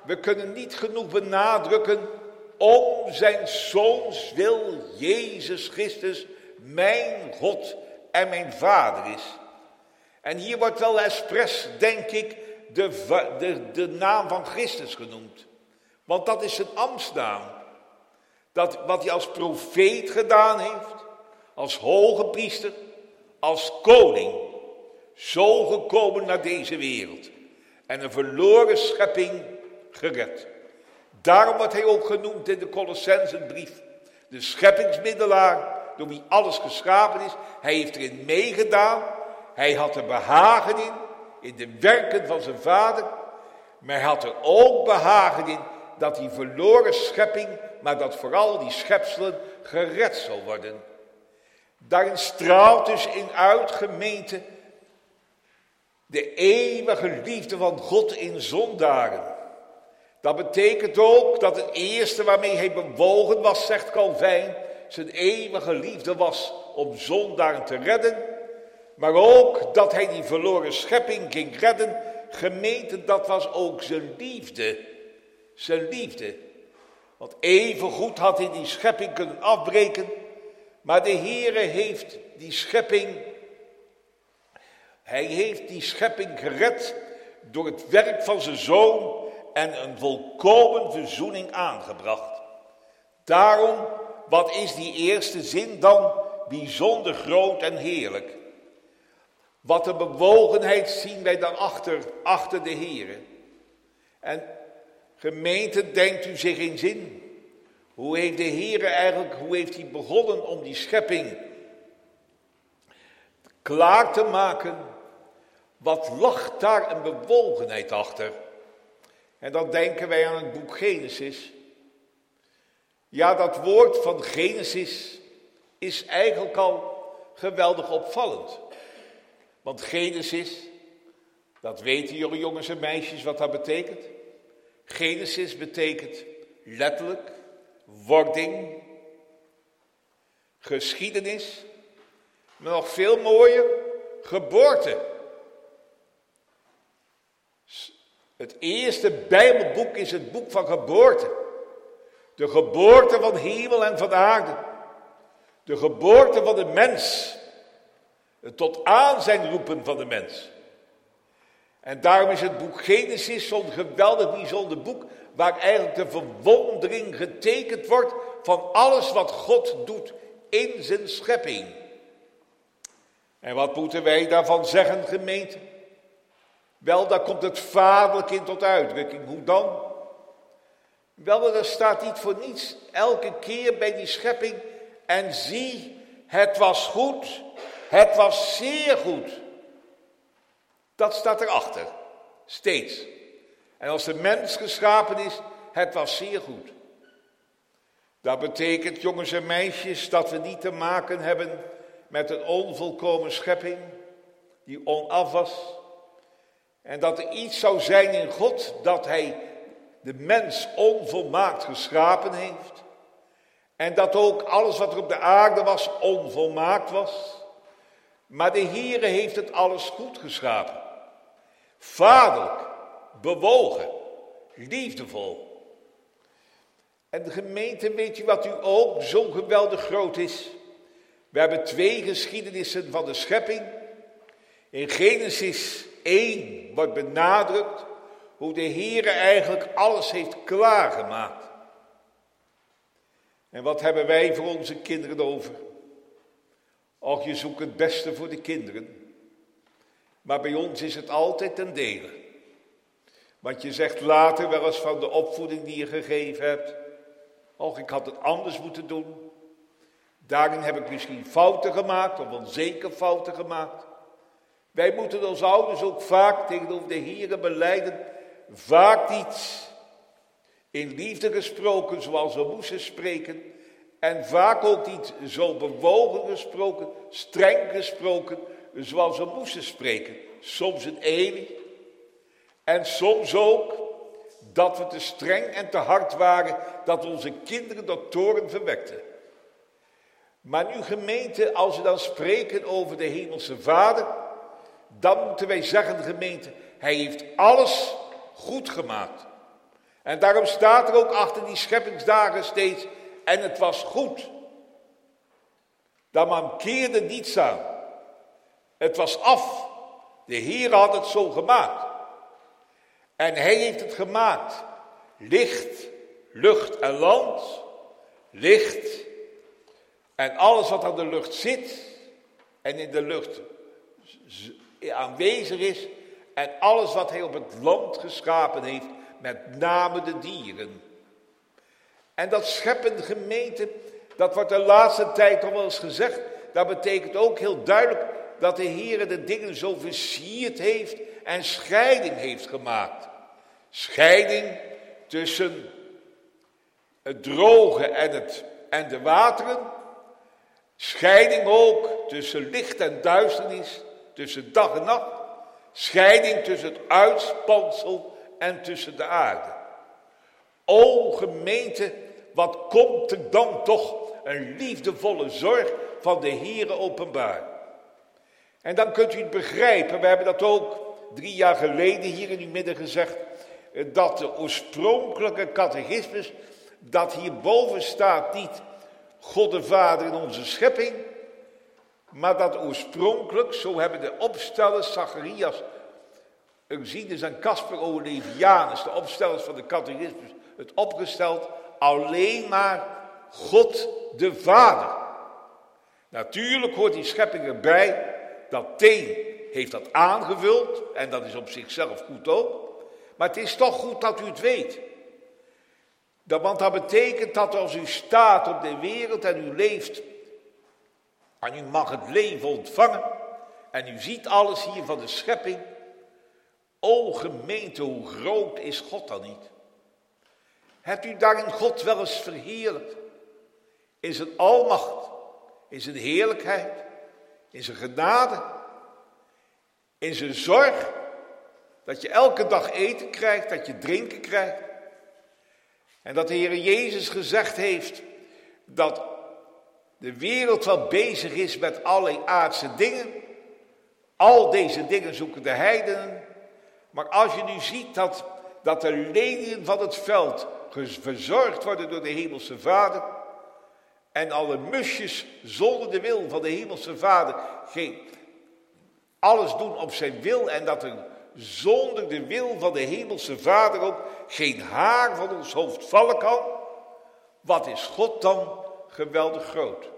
we kunnen niet genoeg benadrukken, om zijn Zoons wil Jezus Christus mijn God en mijn Vader is. En hier wordt wel expres, denk ik, de, de, de naam van Christus genoemd. Want dat is zijn ambtsnaam. Dat wat hij als profeet gedaan heeft, als hoge priester, als koning, zo gekomen naar deze wereld. En een verloren schepping gered. Daarom wordt hij ook genoemd in de Colossensenbrief. De scheppingsmiddelaar, door wie alles geschapen is. Hij heeft erin meegedaan. Hij had er behagen in, in de werken van zijn vader. Maar hij had er ook behagen in dat die verloren schepping, maar dat vooral die schepselen gered zal worden. Daarin straalt dus in uit, gemeente, de eeuwige liefde van God in zondaren. Dat betekent ook dat het eerste waarmee hij bewogen was, zegt Calvijn, zijn eeuwige liefde was om zondaren te redden. Maar ook dat hij die verloren schepping ging redden, gemeente, dat was ook zijn liefde. Zijn liefde. Want evengoed had hij die schepping kunnen afbreken, maar de Heere heeft die schepping, hij heeft die schepping gered door het werk van zijn Zoon en een volkomen verzoening aangebracht. Daarom, wat is die eerste zin dan? Bijzonder groot en heerlijk. Wat een bewogenheid zien wij dan achter, achter de Heere. En gemeente, denkt u zich in zin. Hoe heeft de Heere eigenlijk, hoe heeft hij begonnen om die schepping klaar te maken? Wat lag daar een bewogenheid achter? En dan denken wij aan het boek Genesis. Ja, dat woord van Genesis is eigenlijk al geweldig opvallend. Want Genesis, dat weten jullie jongens en meisjes wat dat betekent. Genesis betekent letterlijk wording, geschiedenis, maar nog veel mooier, geboorte. Het eerste Bijbelboek is het boek van geboorte. De geboorte van hemel en van aarde. De geboorte van de mens. Het tot aanzijn roepen van de mens. En daarom is het boek Genesis zo'n geweldig bijzonder boek, waar eigenlijk de verwondering getekend wordt van alles wat God doet in zijn schepping. En wat moeten wij daarvan zeggen, gemeente? Wel, daar komt het vaderlijk in tot uitdrukking. Hoe dan? Wel, er staat niet voor niets elke keer bij die schepping. En zie, het was goed, het was zeer goed. Dat staat erachter, steeds. En als de mens geschapen is, het was zeer goed. Dat betekent, jongens en meisjes, dat we niet te maken hebben met een onvolkomen schepping, die onaf was. En dat er iets zou zijn in God, dat hij de mens onvolmaakt geschapen heeft. En dat ook alles wat er op de aarde was, onvolmaakt was. Maar de Heere heeft het alles goed geschapen. Vaderlijk, bewogen, liefdevol. En de gemeente, weet je wat u ook zo geweldig groot is? We hebben twee geschiedenissen van de schepping. In Genesis één wordt benadrukt hoe de Heere eigenlijk alles heeft klaargemaakt. En wat hebben wij voor onze kinderen over? Och, je zoekt het beste voor de kinderen. Maar bij ons is het altijd ten dele. Want je zegt later wel eens van de opvoeding die je gegeven hebt. Och, ik had het anders moeten doen. Daarin heb ik misschien fouten gemaakt of onzeker fouten gemaakt. Wij moeten als ouders ook vaak tegenover de Heere belijden. Vaak niet in liefde gesproken zoals we moesten spreken. En vaak ook niet zo bewogen gesproken, streng gesproken zoals we moesten spreken. Soms een eeuwig. En soms ook dat we te streng en te hard waren, dat onze kinderen tot toorn verwekten. Maar nu gemeente, als we dan spreken over de hemelse Vader, dan moeten wij zeggen, gemeente, hij heeft alles goed gemaakt. En daarom staat er ook achter die scheppingsdagen steeds, en het was goed. Daar mankeerde niets aan. Het was af. De Heer had het zo gemaakt. En hij heeft het gemaakt. Licht, lucht en land. Licht en alles wat aan de lucht zit en in de lucht aanwezig is. En alles wat hij op het land geschapen heeft, met name de dieren. En dat scheppende gemeente, dat wordt de laatste tijd al wel eens gezegd. Dat betekent ook heel duidelijk dat de Heer de dingen zo versierd heeft en scheiding heeft gemaakt. Scheiding tussen het droge en, het, en de wateren. Scheiding ook tussen licht en duisternis, tussen dag en nacht. Scheiding tussen het uitspansel en tussen de aarde. O gemeente, wat komt er dan toch een liefdevolle zorg van de Heere openbaar. En dan kunt u het begrijpen, we hebben dat ook drie jaar geleden hier in uw midden gezegd, dat de oorspronkelijke catechismus, dat hierboven staat niet God de Vader in onze schepping, maar dat oorspronkelijk, zo hebben de opstellers, Zacharias, Eusebius en Caspar Olevianus, de opstellers van de catechismus, het opgesteld, alleen maar God de Vader. Natuurlijk hoort die schepping erbij, dat Teen heeft dat aangevuld, en dat is op zichzelf goed ook, maar het is toch goed dat u het weet. Dat, want dat betekent dat als u staat op de wereld en u leeft, en u mag het leven ontvangen, en u ziet alles hier van de schepping, o gemeente, hoe groot is God dan niet? Hebt u daarin God wel eens verheerlijkt? In zijn almacht, in zijn heerlijkheid, in zijn genade, in zijn zorg, dat je elke dag eten krijgt, dat je drinken krijgt. En dat de Heer Jezus gezegd heeft dat de wereld wel bezig is met allerlei aardse dingen. Al deze dingen zoeken de heidenen. Maar als je nu ziet dat, dat de leliën van het veld verzorgd worden door de Hemelse Vader. En alle musjes zonder de wil van de Hemelse Vader geen, alles doen op zijn wil. En dat er zonder de wil van de Hemelse Vader ook geen haar van ons hoofd vallen kan. Wat is God dan geweldig groot.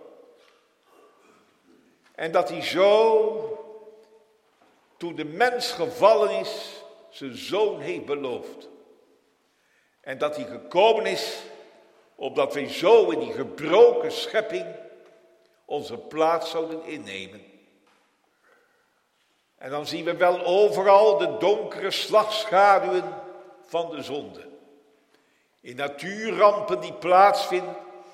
En dat hij zo, toen de mens gevallen is, zijn zoon heeft beloofd. En dat hij gekomen is, opdat wij zo in die gebroken schepping onze plaats zouden innemen. En dan zien we wel overal de donkere slagschaduwen van de zonde. In natuurrampen die plaatsvinden.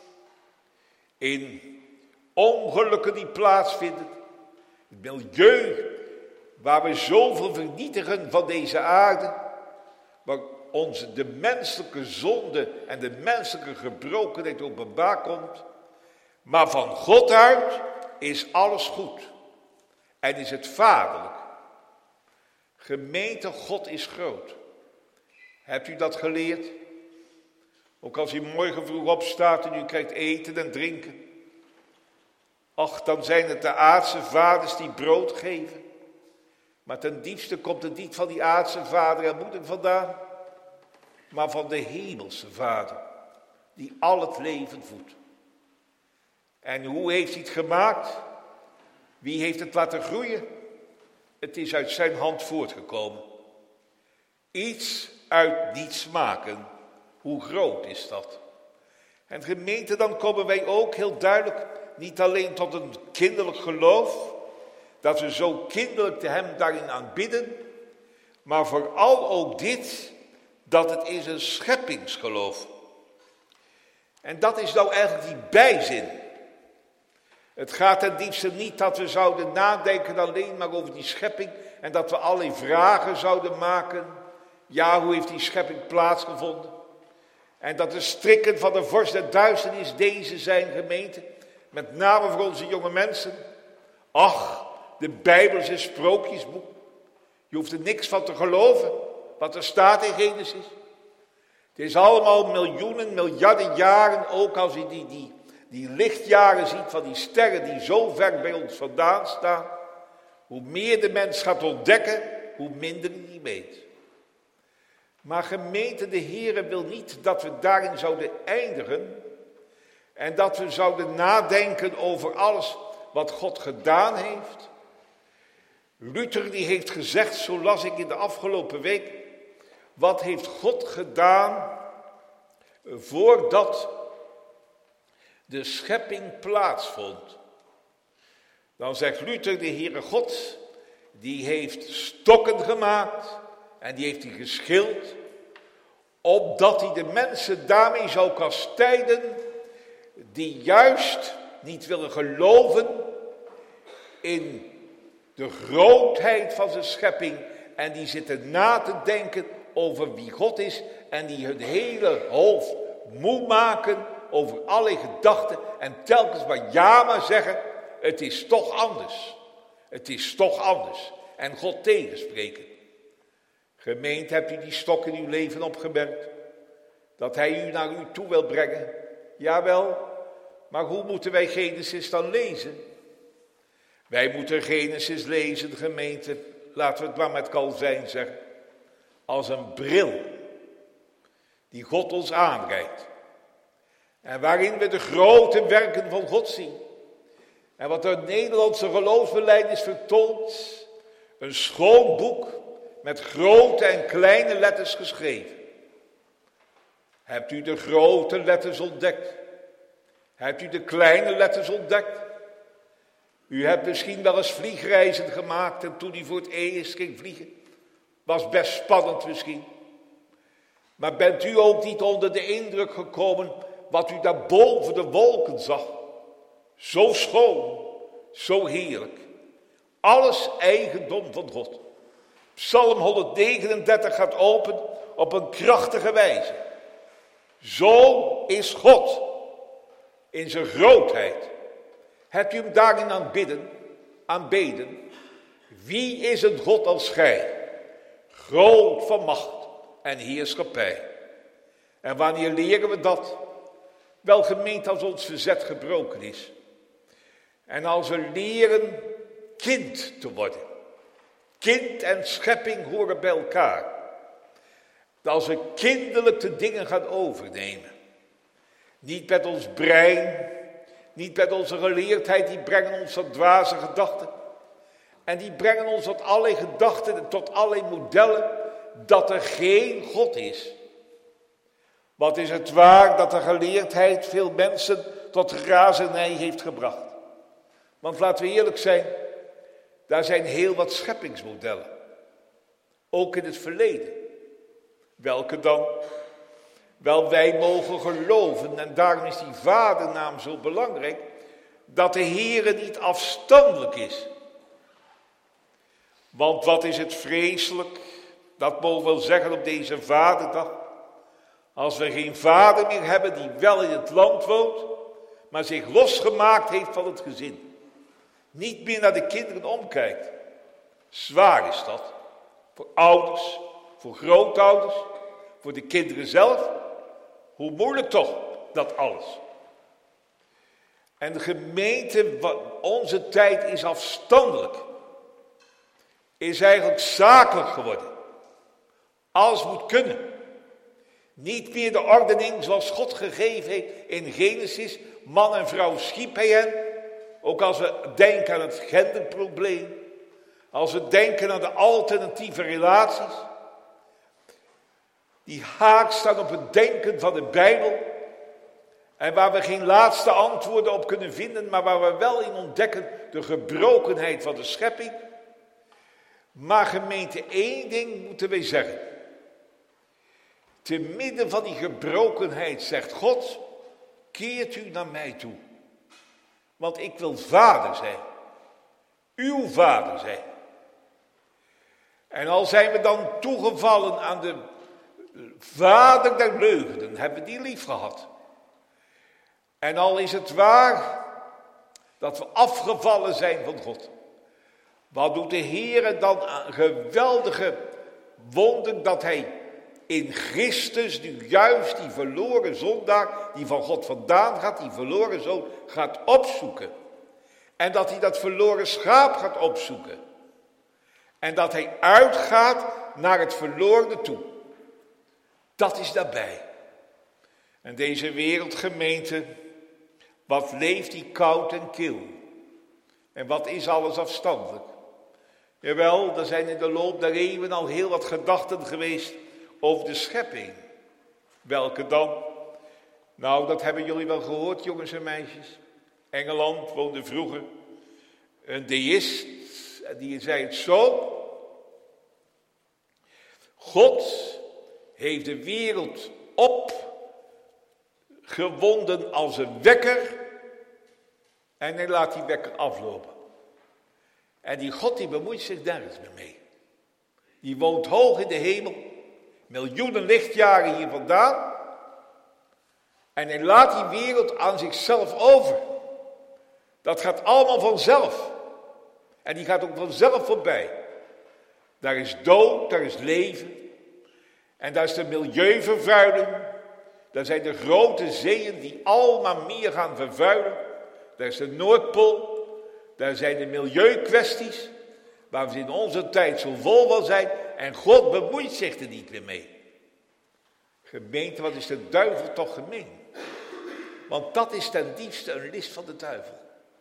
In ongelukken die plaatsvinden. Het milieu waar we zoveel vernietigen van deze aarde. Waar onze, de menselijke zonde en de menselijke gebrokenheid openbaar komt. Maar van God uit is alles goed. En is het vaderlijk. Gemeente, God is groot. Hebt u dat geleerd? Ook als u morgen vroeg opstaat en u krijgt eten en drinken. Ach, dan zijn het de aardse vaders die brood geven. Maar ten diepste komt het niet van die aardse vader en moeder vandaan. Maar van de hemelse Vader. Die al het leven voedt. En hoe heeft hij het gemaakt? Wie heeft het laten groeien? Het is uit zijn hand voortgekomen. Iets uit niets maken. Hoe groot is dat? En gemeente, dan komen wij ook heel duidelijk niet alleen tot een kinderlijk geloof, dat we zo kinderlijk de hem daarin aanbidden, maar vooral ook dit, dat het is een scheppingsgeloof. En dat is nou eigenlijk die bijzin. Het gaat ten diepste niet dat we zouden nadenken alleen maar over die schepping en dat we allerlei vragen zouden maken. Ja, hoe heeft die schepping plaatsgevonden? En dat de strikken van de vorst der duisternis deze zijn, gemeente, met name voor onze jonge mensen. Ach, de Bijbel is een sprookjesboek. Je hoeft er niks van te geloven, wat er staat in Genesis. Het is allemaal miljoenen, miljarden jaren, ook als je die, die, die lichtjaren ziet van die sterren die zo ver bij ons vandaan staan. Hoe meer de mens gaat ontdekken, hoe minder hij weet. Maar gemeente, de Heere wil niet dat we daarin zouden eindigen. En dat we zouden nadenken over alles wat God gedaan heeft. Luther die heeft gezegd, zo las ik in de afgelopen week. Wat heeft God gedaan voordat de schepping plaatsvond? Dan zegt Luther, de Heere God, die heeft stokken gemaakt en die heeft hij geschild, opdat hij de mensen daarmee zou kastijden, die juist niet willen geloven in de grootheid van zijn schepping en die zitten na te denken over wie God is en die hun hele hoofd moe maken over alle gedachten en telkens maar ja maar zeggen, het is toch anders. Het is toch anders. En God tegenspreken. Gemeente, hebt u die stok in uw leven opgemerkt? Dat hij u naar u toe wil brengen? Jawel, maar hoe moeten wij Genesis dan lezen? Wij moeten Genesis lezen, de gemeente, laten we het maar met Calvijn zeggen, als een bril die God ons aanreikt. En waarin we de grote werken van God zien. En wat het Nederlandse geloofsbelijdenis vertoont, een schoon boek met grote en kleine letters geschreven. Hebt u de grote letters ontdekt? Hebt u de kleine letters ontdekt? U hebt misschien wel eens vliegreizen gemaakt en toen u voor het eerst ging vliegen, was best spannend misschien. Maar bent u ook niet onder de indruk gekomen wat u daar boven de wolken zag? Zo schoon, zo heerlijk. Alles eigendom van God. Psalm honderdnegenendertig gaat open op een krachtige wijze. Zo is God in zijn grootheid. Hebt u hem daarin aanbidden, aanbeden? Wie is een God als gij? Groot van macht en heerschappij. En wanneer leren we dat? Wel, gemeente, als ons verzet gebroken is. En als we leren kind te worden. Kind en schepping horen bij elkaar. Als we kinderlijk de dingen gaan overnemen. Niet met ons brein, niet met onze geleerdheid, die brengen ons tot dwaze gedachten. En die brengen ons tot allerlei gedachten en tot allerlei modellen dat er geen God is. Wat is het waar dat de geleerdheid veel mensen tot razernij heeft gebracht. Want laten we eerlijk zijn, daar zijn heel wat scheppingsmodellen. Ook in het verleden. Welke dan? Wel, wij mogen geloven, en daarom is die vadernaam zo belangrijk, dat de Heere niet afstandelijk is. Want wat is het vreselijk, dat mogen we wel zeggen op deze vaderdag, als we geen vader meer hebben die wel in het land woont, maar zich losgemaakt heeft van het gezin. Niet meer naar de kinderen omkijkt. Zwaar is dat. Voor ouders, voor grootouders, voor de kinderen zelf. Hoe moeilijk toch, dat alles. En de gemeente, onze tijd is afstandelijk. Is eigenlijk zakelijk geworden. Alles moet kunnen. Niet meer de ordening zoals God gegeven heeft in Genesis. Man en vrouw schiep hij hen. Ook als we denken aan het genderprobleem. Als we denken aan de alternatieve relaties. Die haak staan op het denken van de Bijbel. En waar we geen laatste antwoorden op kunnen vinden. Maar waar we wel in ontdekken de gebrokenheid van de schepping. Maar gemeente, één ding moeten wij zeggen. Te midden van die gebrokenheid zegt God, keert u naar mij toe. Want ik wil vader zijn. Uw vader zijn. En al zijn we dan toegevallen aan de vader der leugden, hebben we die lief gehad. En al is het waar dat we afgevallen zijn van God. Wat doet de Heere dan aan geweldige wonderen dat hij in Christus nu juist die verloren zondaar, die van God vandaan gaat, die verloren zoon, gaat opzoeken. En dat hij dat verloren schaap gaat opzoeken. En dat hij uitgaat naar het verlorene toe. Dat is daarbij. En deze wereldgemeente, wat leeft die koud en kil? En wat is alles afstandelijk? Jawel, er zijn in de loop der eeuwen al heel wat gedachten geweest over de schepping. Welke dan? Nou, dat hebben jullie wel gehoord, jongens en meisjes. Engeland woonde vroeger een deïst, die zei het zo. God heeft de wereld opgewonden als een wekker en hij laat die wekker aflopen. En die God die bemoeit zich nergens meer mee. Die woont hoog in de hemel, miljoenen lichtjaren hier vandaan. En hij laat die wereld aan zichzelf over. Dat gaat allemaal vanzelf. En die gaat ook vanzelf voorbij. Daar is dood, daar is leven. En daar is de milieuvervuiling. Daar zijn de grote zeeën die allemaal meer gaan vervuilen. Daar is de Noordpool. Daar zijn de milieukwesties. Waar we in onze tijd zo vol van zijn. En God bemoeit zich er niet meer mee. Gemeente, wat is de duivel toch gemeen? Want dat is ten diepste een list van de duivel.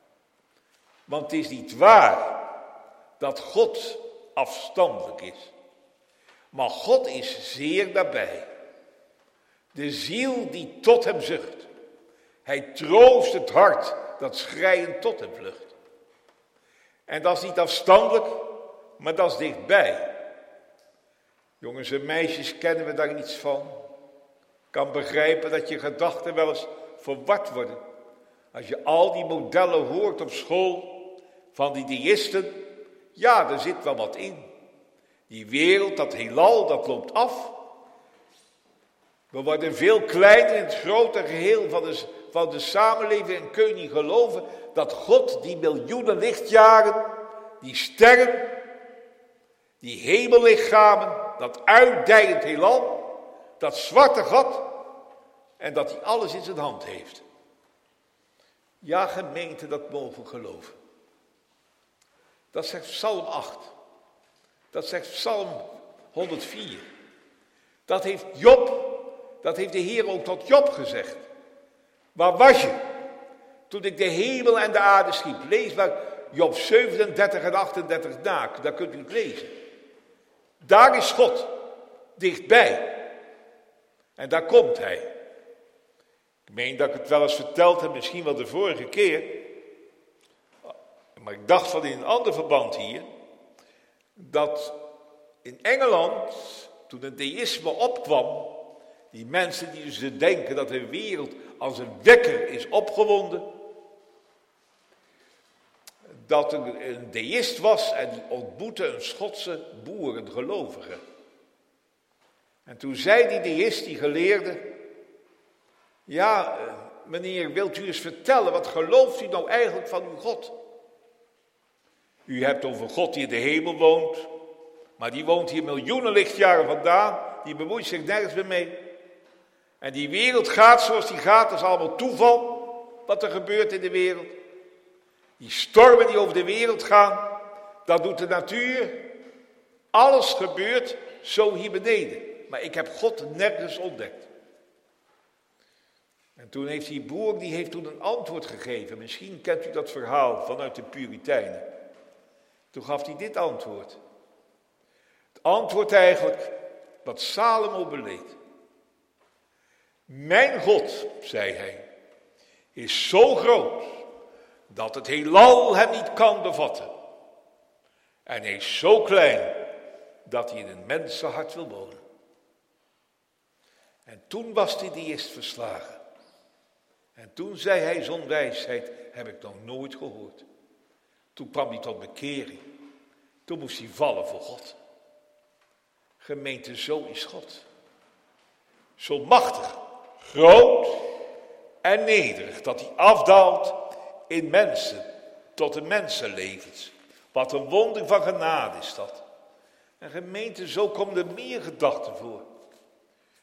Want het is niet waar dat God afstandelijk is. Maar God is zeer nabij. De ziel die tot hem zucht. Hij troost het hart dat schreiend tot hem vlucht. En dat is niet afstandelijk, maar dat is dichtbij. Jongens en meisjes, kennen we daar iets van? Ik kan begrijpen dat je gedachten wel eens verward worden. Als je al die modellen hoort op school van die deïsten, ja, er zit wel wat in. Die wereld, dat heelal, dat loopt af. We worden veel kleiner in het grote geheel van de, van de samenleving en kun je niet geloven dat God die miljoenen lichtjaren, die sterren, die hemellichamen, dat uitdijend heelal, dat zwarte gat, en dat hij alles in zijn hand heeft. Ja, gemeente, dat mogen we geloven. Dat zegt Psalm acht. Dat zegt Psalm honderdvier. Dat heeft Job, dat heeft de Heer ook tot Job gezegd. Waar was je toen ik de hemel en de aarde schiep? Lees maar Job zevenendertig en achtendertig na, daar kunt u het lezen. Daar is God, dichtbij. En daar komt hij. Ik meen dat ik het wel eens verteld heb, misschien wel de vorige keer. Maar ik dacht van in een ander verband hier, dat in Engeland, toen het deïsme opkwam, die mensen die dus denken dat de wereld als een wekker is opgewonden, dat er een deïst was en die ontmoette een Schotse boer, een gelovige. En toen zei die deïst, die geleerde, ja, meneer, wilt u eens vertellen, wat gelooft u nou eigenlijk van uw God? U hebt over God die in de hemel woont, maar die woont hier miljoenen lichtjaren vandaan, die bemoeit zich nergens meer mee. En die wereld gaat zoals die gaat, dat is allemaal toeval, wat er gebeurt in de wereld. Die stormen die over de wereld gaan, dat doet de natuur. Alles gebeurt zo hier beneden. Maar ik heb God nergens ontdekt. En toen heeft die boer, die heeft toen een antwoord gegeven. Misschien kent u dat verhaal vanuit de Puritijnen. Toen gaf hij dit antwoord. Het antwoord eigenlijk, wat Salomo beleed. Mijn God, zei hij, is zo groot, dat het heelal hem niet kan bevatten. En hij is zo klein, dat hij in een mensenhart wil wonen. En toen was die deïst verslagen. En toen zei hij, zo'n wijsheid heb ik nog nooit gehoord. Toen kwam hij tot bekering. Toen moest hij vallen voor God. Gemeente, zo is God. Zo machtig, groot en nederig, dat hij afdaalt in mensen, tot de mensenlevens. Wat een wonder van genade is dat. En gemeente, zo komen er meer gedachten voor.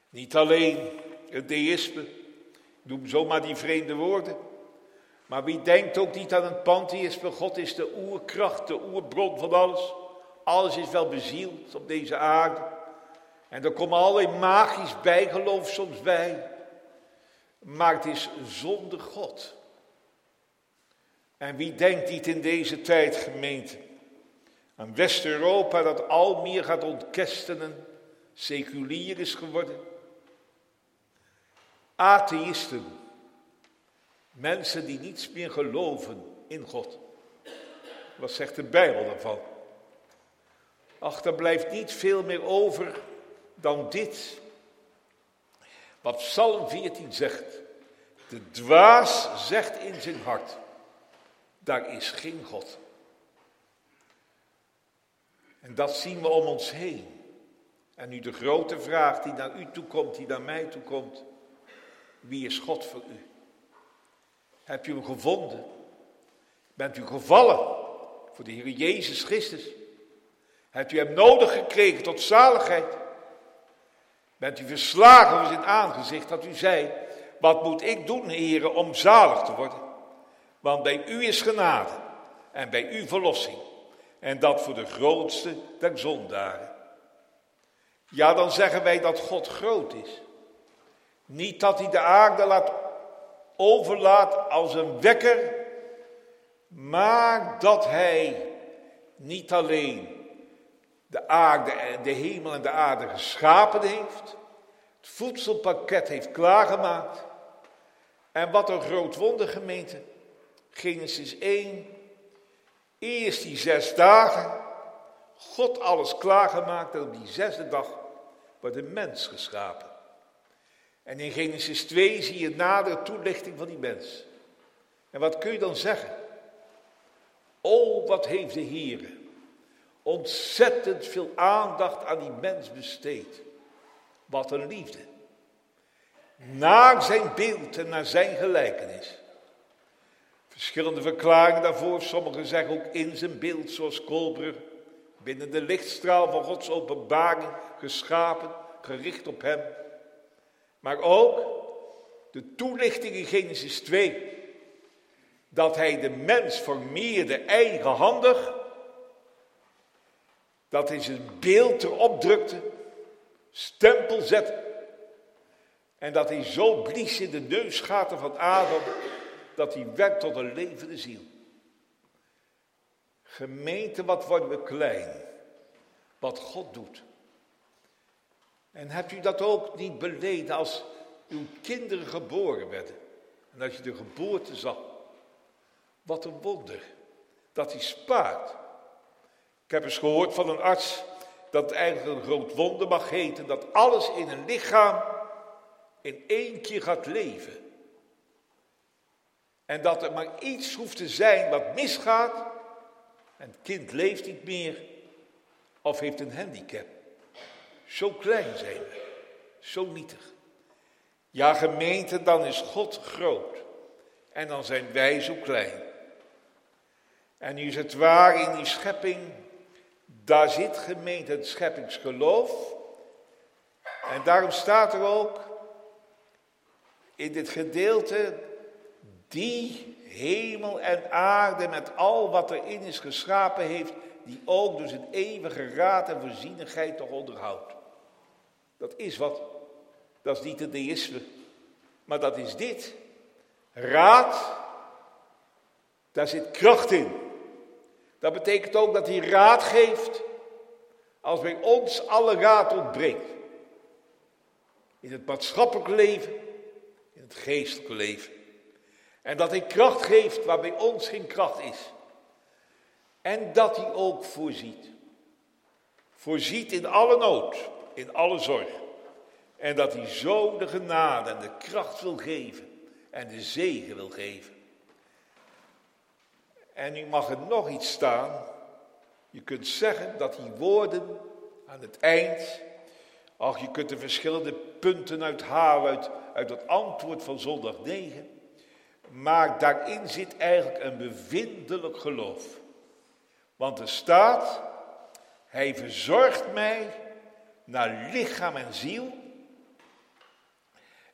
Niet alleen het deïsme, ik noem zomaar die vreemde woorden. Maar wie denkt ook niet aan het pantheïsme? God is de oerkracht, de oerbron van alles. Alles is wel bezield op deze aarde. En er komt allerlei magisch bijgeloof soms bij. Maar het is zonder God. En wie denkt niet in deze tijd, gemeente, aan West-Europa dat al meer gaat ontkerstenen, seculier is geworden. Atheïsten, mensen die niets meer geloven in God. Wat zegt de Bijbel daarvan? Ach, er blijft niet veel meer over dan dit. Wat Psalm veertien zegt. De dwaas zegt in zijn hart, daar is geen God. En dat zien we om ons heen. En nu de grote vraag die naar u toe komt, die naar mij toe komt. Wie is God voor u? Heb je hem gevonden? Bent u gevallen voor de Heer Jezus Christus? Hebt u hem nodig gekregen tot zaligheid? Bent u verslagen voor zijn aangezicht dat u zei, wat moet ik doen, Heere, om zalig te worden? Want bij u is genade en bij u verlossing. En dat voor de grootste der zondaren. Ja, dan zeggen wij dat God groot is. Niet dat hij de aarde laat overlaat als een wekker, maar dat hij niet alleen de aarde, de hemel en de aarde geschapen heeft, het voedselpakket heeft klaargemaakt. En wat een groot wonder, gemeente. Genesis één, eerst die zes dagen, God alles klaargemaakt en op die zesde dag wordt een mens geschapen. En in Genesis twee zie je nadere toelichting van die mens. En wat kun je dan zeggen? O, wat heeft de Heer ontzettend veel aandacht aan die mens besteed. Wat een liefde. Naar zijn beeld en naar zijn gelijkenis. Verschillende verklaringen daarvoor. Sommigen zeggen ook in zijn beeld, zoals Koolbrug. Binnen de lichtstraal van Gods openbaring geschapen, gericht op hem. Maar ook de toelichting in Genesis twee. Dat hij de mens formeerde eigenhandig. Dat hij zijn beeld erop drukte. Stempel zette. En dat hij zo blies in de neusgaten van Adam. Dat hij werd tot een levende ziel. Gemeente, wat worden we klein. Wat God doet. En hebt u dat ook niet beleden als uw kinderen geboren werden? En als je de geboorte zag. Wat een wonder. Dat hij spaart. Ik heb eens gehoord van een arts dat het eigenlijk een groot wonder mag heten. Dat alles in een lichaam in één keer gaat leven. En dat er maar iets hoeft te zijn wat misgaat. En het kind leeft niet meer. Of heeft een handicap. Zo klein zijn we. Zo nietig. Ja, gemeente, dan is God groot. En dan zijn wij zo klein. En nu is het waar in die schepping. Daar zit, gemeente, het scheppingsgeloof. En daarom staat er ook in dit gedeelte, die hemel en aarde met al wat erin is geschapen heeft, die ook dus een eeuwige raad en voorzienigheid toch onderhoudt. Dat is wat. Dat is niet het deïsme. Maar dat is dit. Raad, daar zit kracht in. Dat betekent ook dat hij raad geeft als bij ons alle raad ontbreekt. In het maatschappelijk leven, in het geestelijke leven. En dat hij kracht geeft waar bij ons geen kracht is. En dat hij ook voorziet. Voorziet in alle nood, in alle zorg. En dat hij zo de genade en de kracht wil geven. En de zegen wil geven. En nu mag er nog iets staan. Je kunt zeggen dat die woorden aan het eind. Ach, je kunt er verschillende punten uithalen uit, uit het antwoord van zondag negen. Maar daarin zit eigenlijk een bevindelijk geloof. Want er staat, hij verzorgt mij naar lichaam en ziel.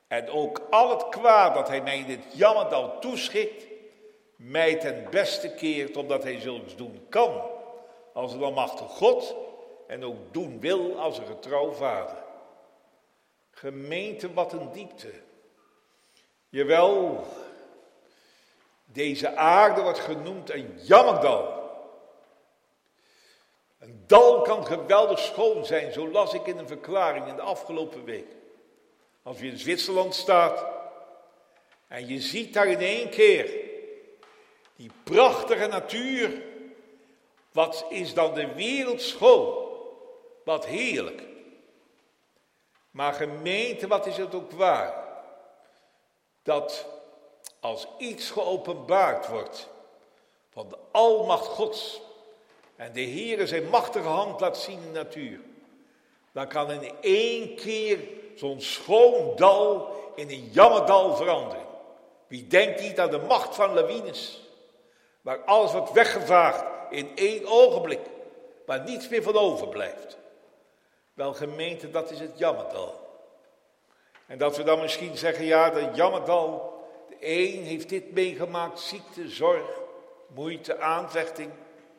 En ook al het kwaad dat hij mij in dit jammerdal toeschikt, mij ten beste keert, omdat hij zulks doen kan als een almachtig God en ook doen wil als een getrouw vader. Gemeente, wat een diepte. Jawel, deze aarde wordt genoemd een jammerdal. Een dal kan geweldig schoon zijn, zo las ik in een verklaring in de afgelopen week. Als je in Zwitserland staat en je ziet daar in één keer die prachtige natuur, wat is dan de wereld schoon, wat heerlijk. Maar gemeente, wat is het ook waar, dat als iets geopenbaard wordt van de almacht Gods en de Heere zijn machtige hand laat zien in de natuur, dan kan in één keer zo'n schoon dal in een jammerdal veranderen. Wie denkt niet aan de macht van lawines, waar alles wordt weggevaagd in één ogenblik, waar niets meer van overblijft. Wel gemeente, dat is het jammerdal. En dat we dan misschien zeggen, ja, dat jammerdal, de een heeft dit meegemaakt, ziekte, zorg, moeite, aanvechting.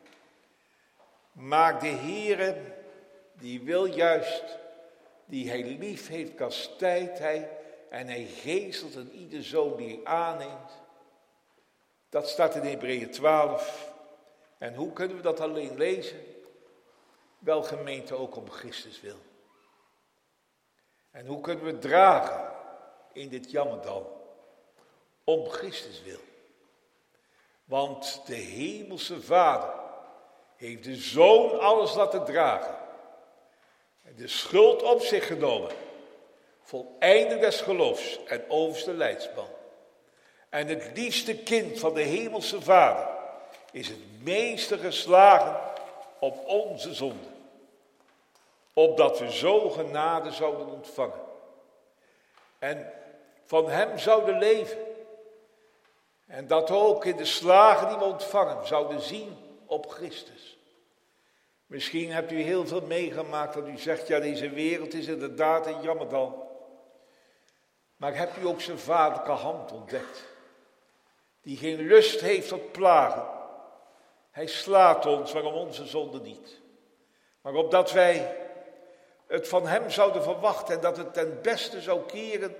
Maar de Heere, die wil juist, die hij lief heeft, kastijdt hij en hij geestelt een ieder zoon die hij aanneemt. Dat staat in Hebreeën twaalf. En hoe kunnen we dat alleen lezen? Wel gemeente, ook om Christus wil. En hoe kunnen we dragen in dit jammerdal? Om Christus wil. Want de hemelse Vader heeft de Zoon alles laten dragen. En de schuld op zich genomen. Voleinde des geloofs en overste leidsman. En het liefste kind van de hemelse Vader is het meeste geslagen op onze zonde. Opdat we zo genade zouden ontvangen. En van hem zouden leven. En dat ook in de slagen die we ontvangen zouden zien op Christus. Misschien hebt u heel veel meegemaakt dat u zegt, ja, deze wereld is inderdaad een jammerdal. Maar hebt u ook zijn vaderlijke hand ontdekt? Die geen lust heeft tot plagen. Hij slaat ons, waarom onze zonde niet. Maar opdat wij het van hem zouden verwachten en dat het ten beste zou keren.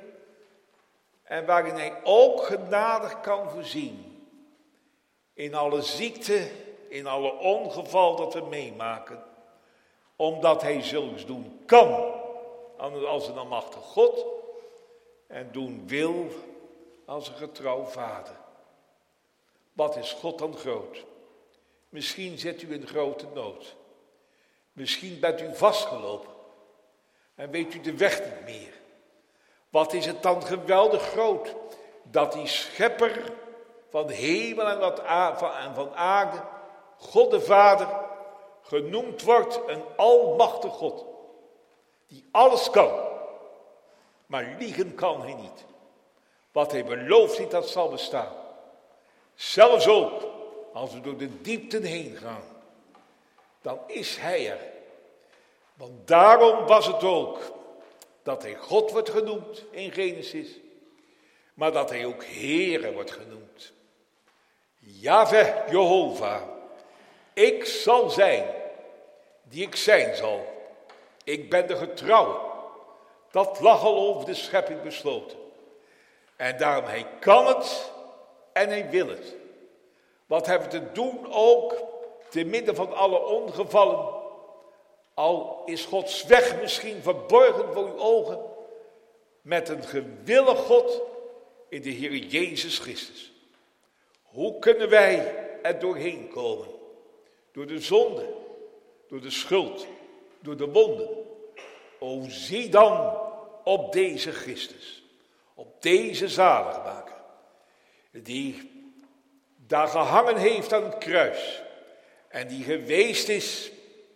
En waarin hij ook genadig kan voorzien. In alle ziekte, in alle ongeval dat we meemaken. Omdat hij zulks doen kan als een almachtig God. En doen wil als een getrouw vader. Wat is God dan groot? Misschien zit u in grote nood. Misschien bent u vastgelopen. En weet u de weg niet meer. Wat is het dan geweldig groot. Dat die schepper van hemel en, wat a- en van aarde. God de Vader. Genoemd wordt een almachtig God. Die alles kan. Maar liegen kan hij niet. Wat hij belooft niet, dat zal bestaan. Zelfs ook als we door de diepten heen gaan. Dan is hij er. Want daarom was het ook dat hij God wordt genoemd in Genesis. Maar dat hij ook Heere wordt genoemd. Jahweh, Jehovah. Ik zal zijn die ik zijn zal. Ik ben de getrouwe. Dat lag al over de schepping besloten. En daarom, hij kan het en hij wil het. Wat hebben we te doen ook te midden van alle ongevallen. Al is Gods weg misschien verborgen voor uw ogen. Met een gewillig God in de Heer Jezus Christus. Hoe kunnen wij er doorheen komen? Door de zonde, door de schuld, door de wonden. O, zie dan op deze Christus, op deze zaligmaker, die daar gehangen heeft aan het kruis en die geweest is,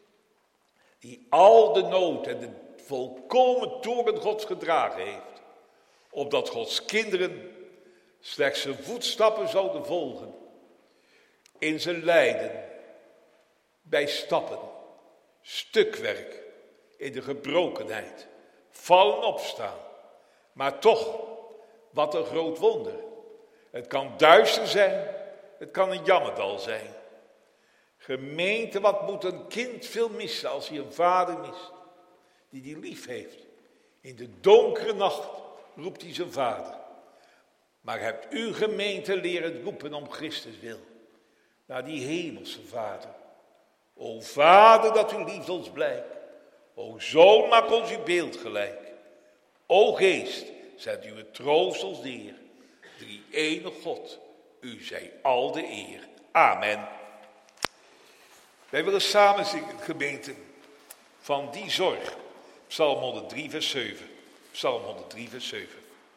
die al de nood en de volkomen toorn Gods gedragen heeft, opdat Gods kinderen slechts zijn voetstappen zouden volgen in zijn lijden, bij stappen, stukwerk, in de gebrokenheid, vallen opstaan, Maar toch, wat een groot wonder. Het kan duister zijn, het kan een jammerdal zijn. Gemeente, wat moet een kind veel missen als hij een vader mist, die die lief heeft. In de donkere nacht roept hij zijn vader. Maar hebt u, gemeente, leren roepen om Christus wil, naar die hemelse vader. O vader, dat uw liefde ons blijkt. O zoon, maak ons uw beeld gelijk. O geest, zet uw troost ons neer. Drie ene God, u zij al de eer. Amen. Wij willen samen zingen, gemeente, van die zorg. Psalm honderddrie, vers zeven. Psalm honderddrie, vers zeven.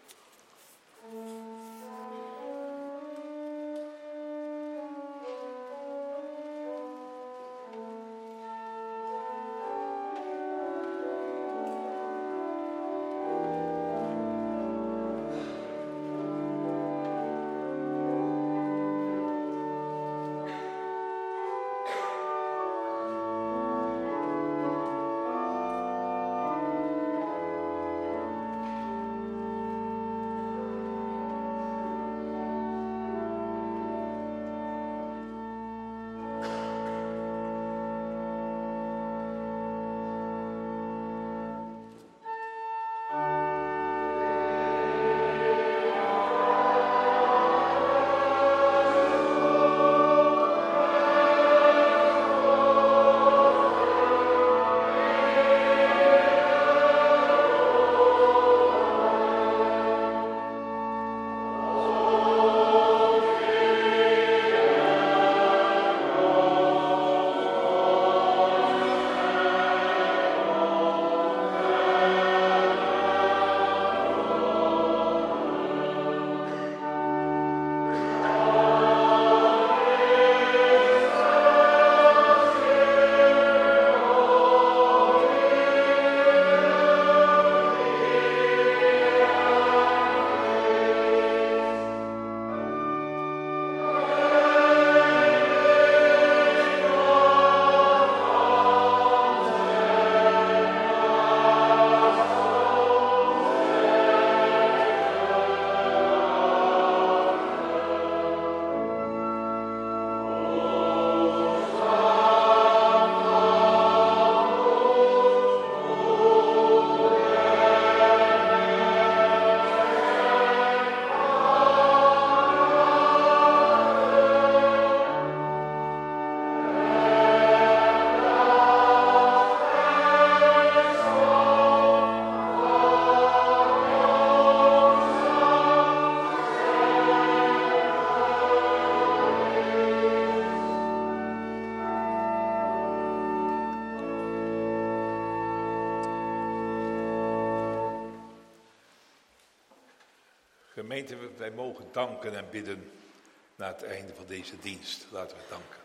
Gemeente, wij mogen danken en bidden na het einde van deze dienst. Laten we danken.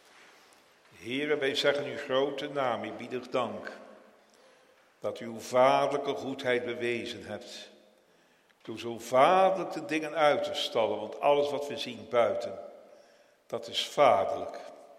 Heere, wij zeggen uw grote naam, eerbiedig dank, dat u uw vaderlijke goedheid bewezen hebt. Door zo vaderlijk de dingen uit te stallen, want alles wat we zien buiten, dat is vaderlijk.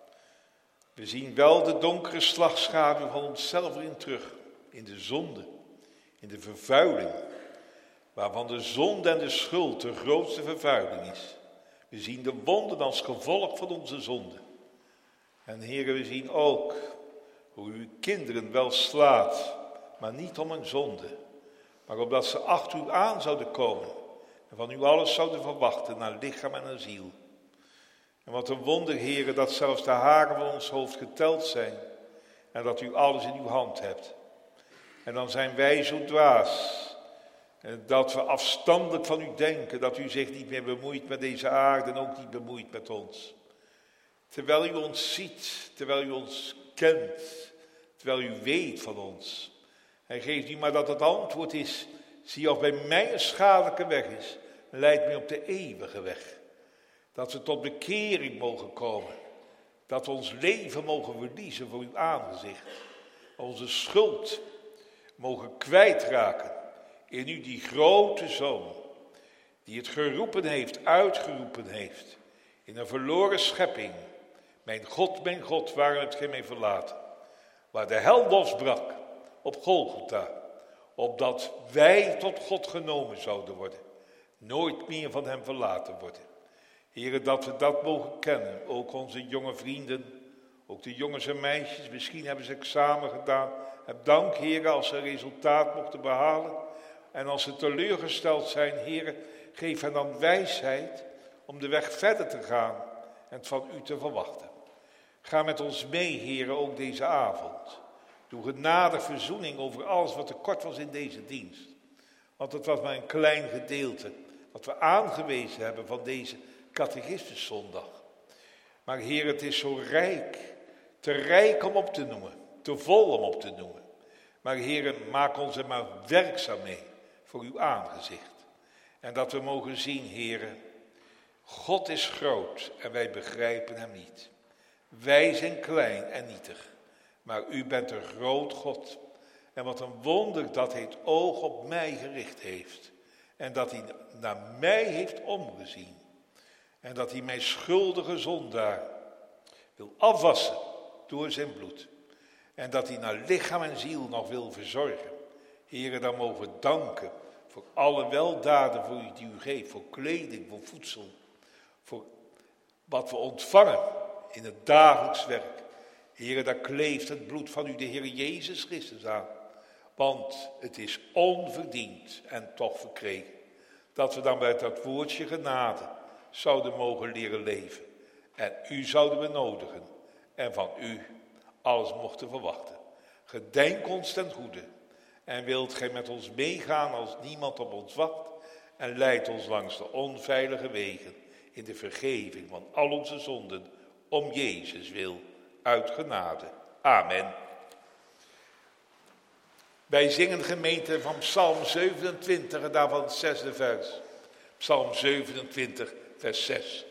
We zien wel de donkere slagschaduw van onszelf erin terug, in de zonde, in de vervuiling, waarvan de zonde en de schuld de grootste vervuiling is. We zien de wonden als gevolg van onze zonde. En Heere, we zien ook hoe u kinderen wel slaat, maar niet om een zonde, maar omdat ze achter u aan zouden komen en van u alles zouden verwachten naar lichaam en naar ziel. En wat een wonder, Heere, dat zelfs de haren van ons hoofd geteld zijn en dat u alles in uw hand hebt. En dan zijn wij zo dwaas dat we afstandelijk van u denken, dat u zich niet meer bemoeit met deze aarde en ook niet bemoeit met ons. Terwijl u ons ziet, terwijl u ons kent, terwijl u weet van ons. En geeft u maar dat het antwoord is, zie of bij mij een schadelijke weg is, leid mij op de eeuwige weg. Dat we tot bekering mogen komen, dat we ons leven mogen verliezen voor uw aangezicht. Onze schuld mogen kwijtraken in u die grote Zoon, die het geroepen heeft, uitgeroepen heeft, in een verloren schepping. Mijn God, mijn God, waarom hebt gij mij verlaten? Waar de hel losbrak op Golgotha, opdat wij tot God genomen zouden worden. Nooit meer van hem verlaten worden. Heere, dat we dat mogen kennen. Ook onze jonge vrienden, ook de jongens en meisjes, misschien hebben ze examen gedaan. Heb dank, Heere, als ze resultaat mochten behalen. En als ze teleurgesteld zijn, Heere, geef hen dan wijsheid om de weg verder te gaan en het van u te verwachten. Ga met ons mee, Heere, ook deze avond. Doe genadig verzoening over alles wat tekort was in deze dienst. Want het was maar een klein gedeelte wat we aangewezen hebben van deze Catechismuszondag. Maar Heer, het is zo rijk, te rijk om op te noemen, te vol om op te noemen. Maar Heer, maak ons er maar werkzaam mee voor uw aangezicht. En dat we mogen zien, Heer, God is groot en wij begrijpen hem niet. Wij zijn klein en nietig, maar u bent een groot God. En wat een wonder dat hij het oog op mij gericht heeft. En dat hij naar mij heeft omgezien. En dat hij mijn schuldige zondaar wil afwassen door zijn bloed. En dat hij naar lichaam en ziel nog wil verzorgen. Heren, dan mogen we danken voor alle weldaden voor u die u geeft. Voor kleding, voor voedsel. Voor wat we ontvangen in het dagelijks werk. Heren, daar kleeft het bloed van u, de Heer Jezus Christus, aan. Want het is onverdiend en toch verkregen. Dat we dan bij dat woordje genade zouden mogen leren leven. En u zouden we nodigen. En van u alles mochten verwachten. Gedenk ons ten goede. En wilt gij met ons meegaan als niemand op ons wacht. En leid ons langs de onveilige wegen. In de vergeving van al onze zonden. Om Jezus wil. Uit genade. Amen. Wij zingen, gemeente, van Psalm zevenentwintig en daarvan het zesde vers. Psalm zevenentwintig, vers zes.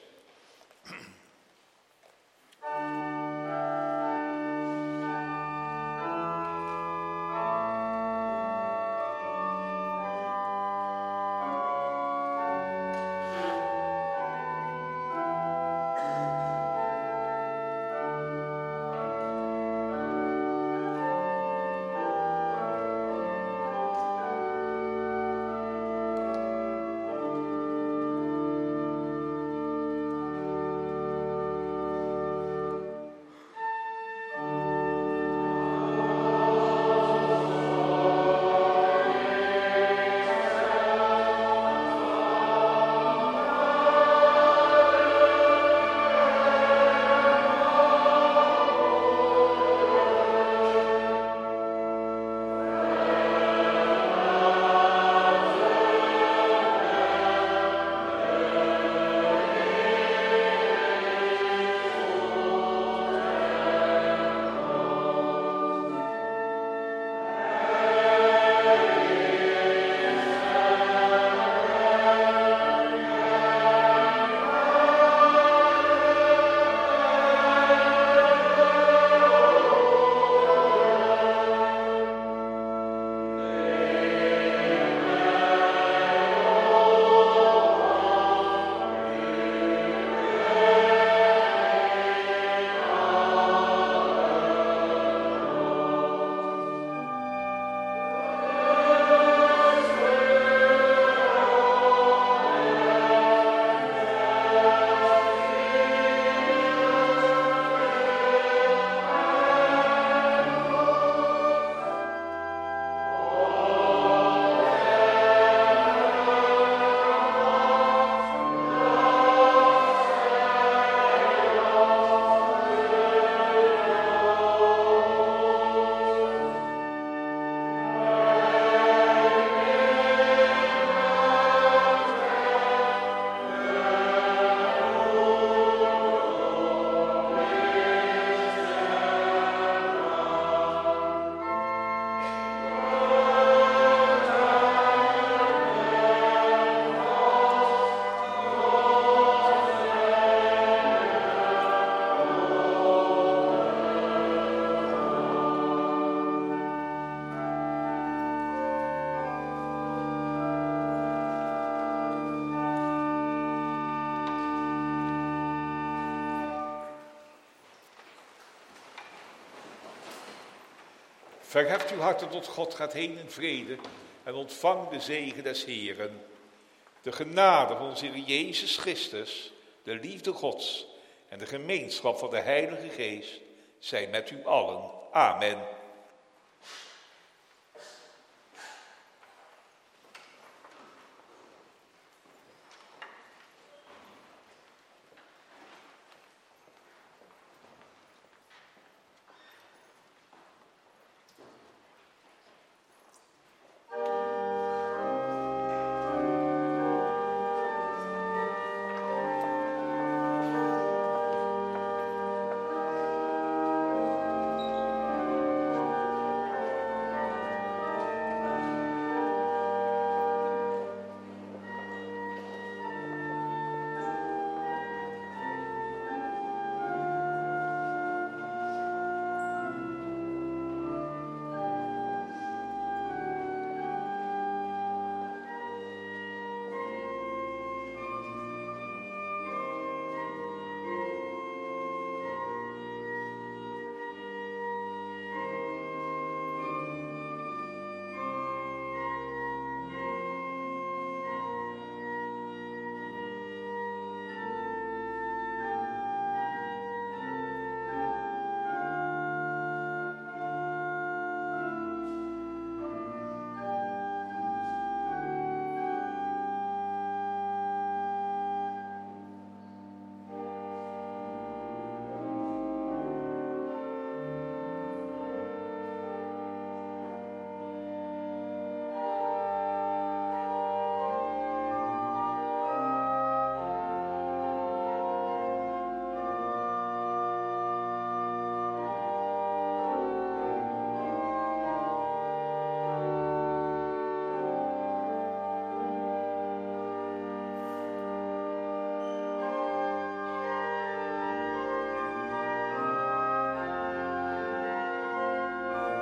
Verheft uw harten tot God, gaat heen in vrede en ontvang de zegen des Heeren. De genade van onze Heer Jezus Christus, de liefde Gods en de gemeenschap van de Heilige Geest zijn met u allen. Amen.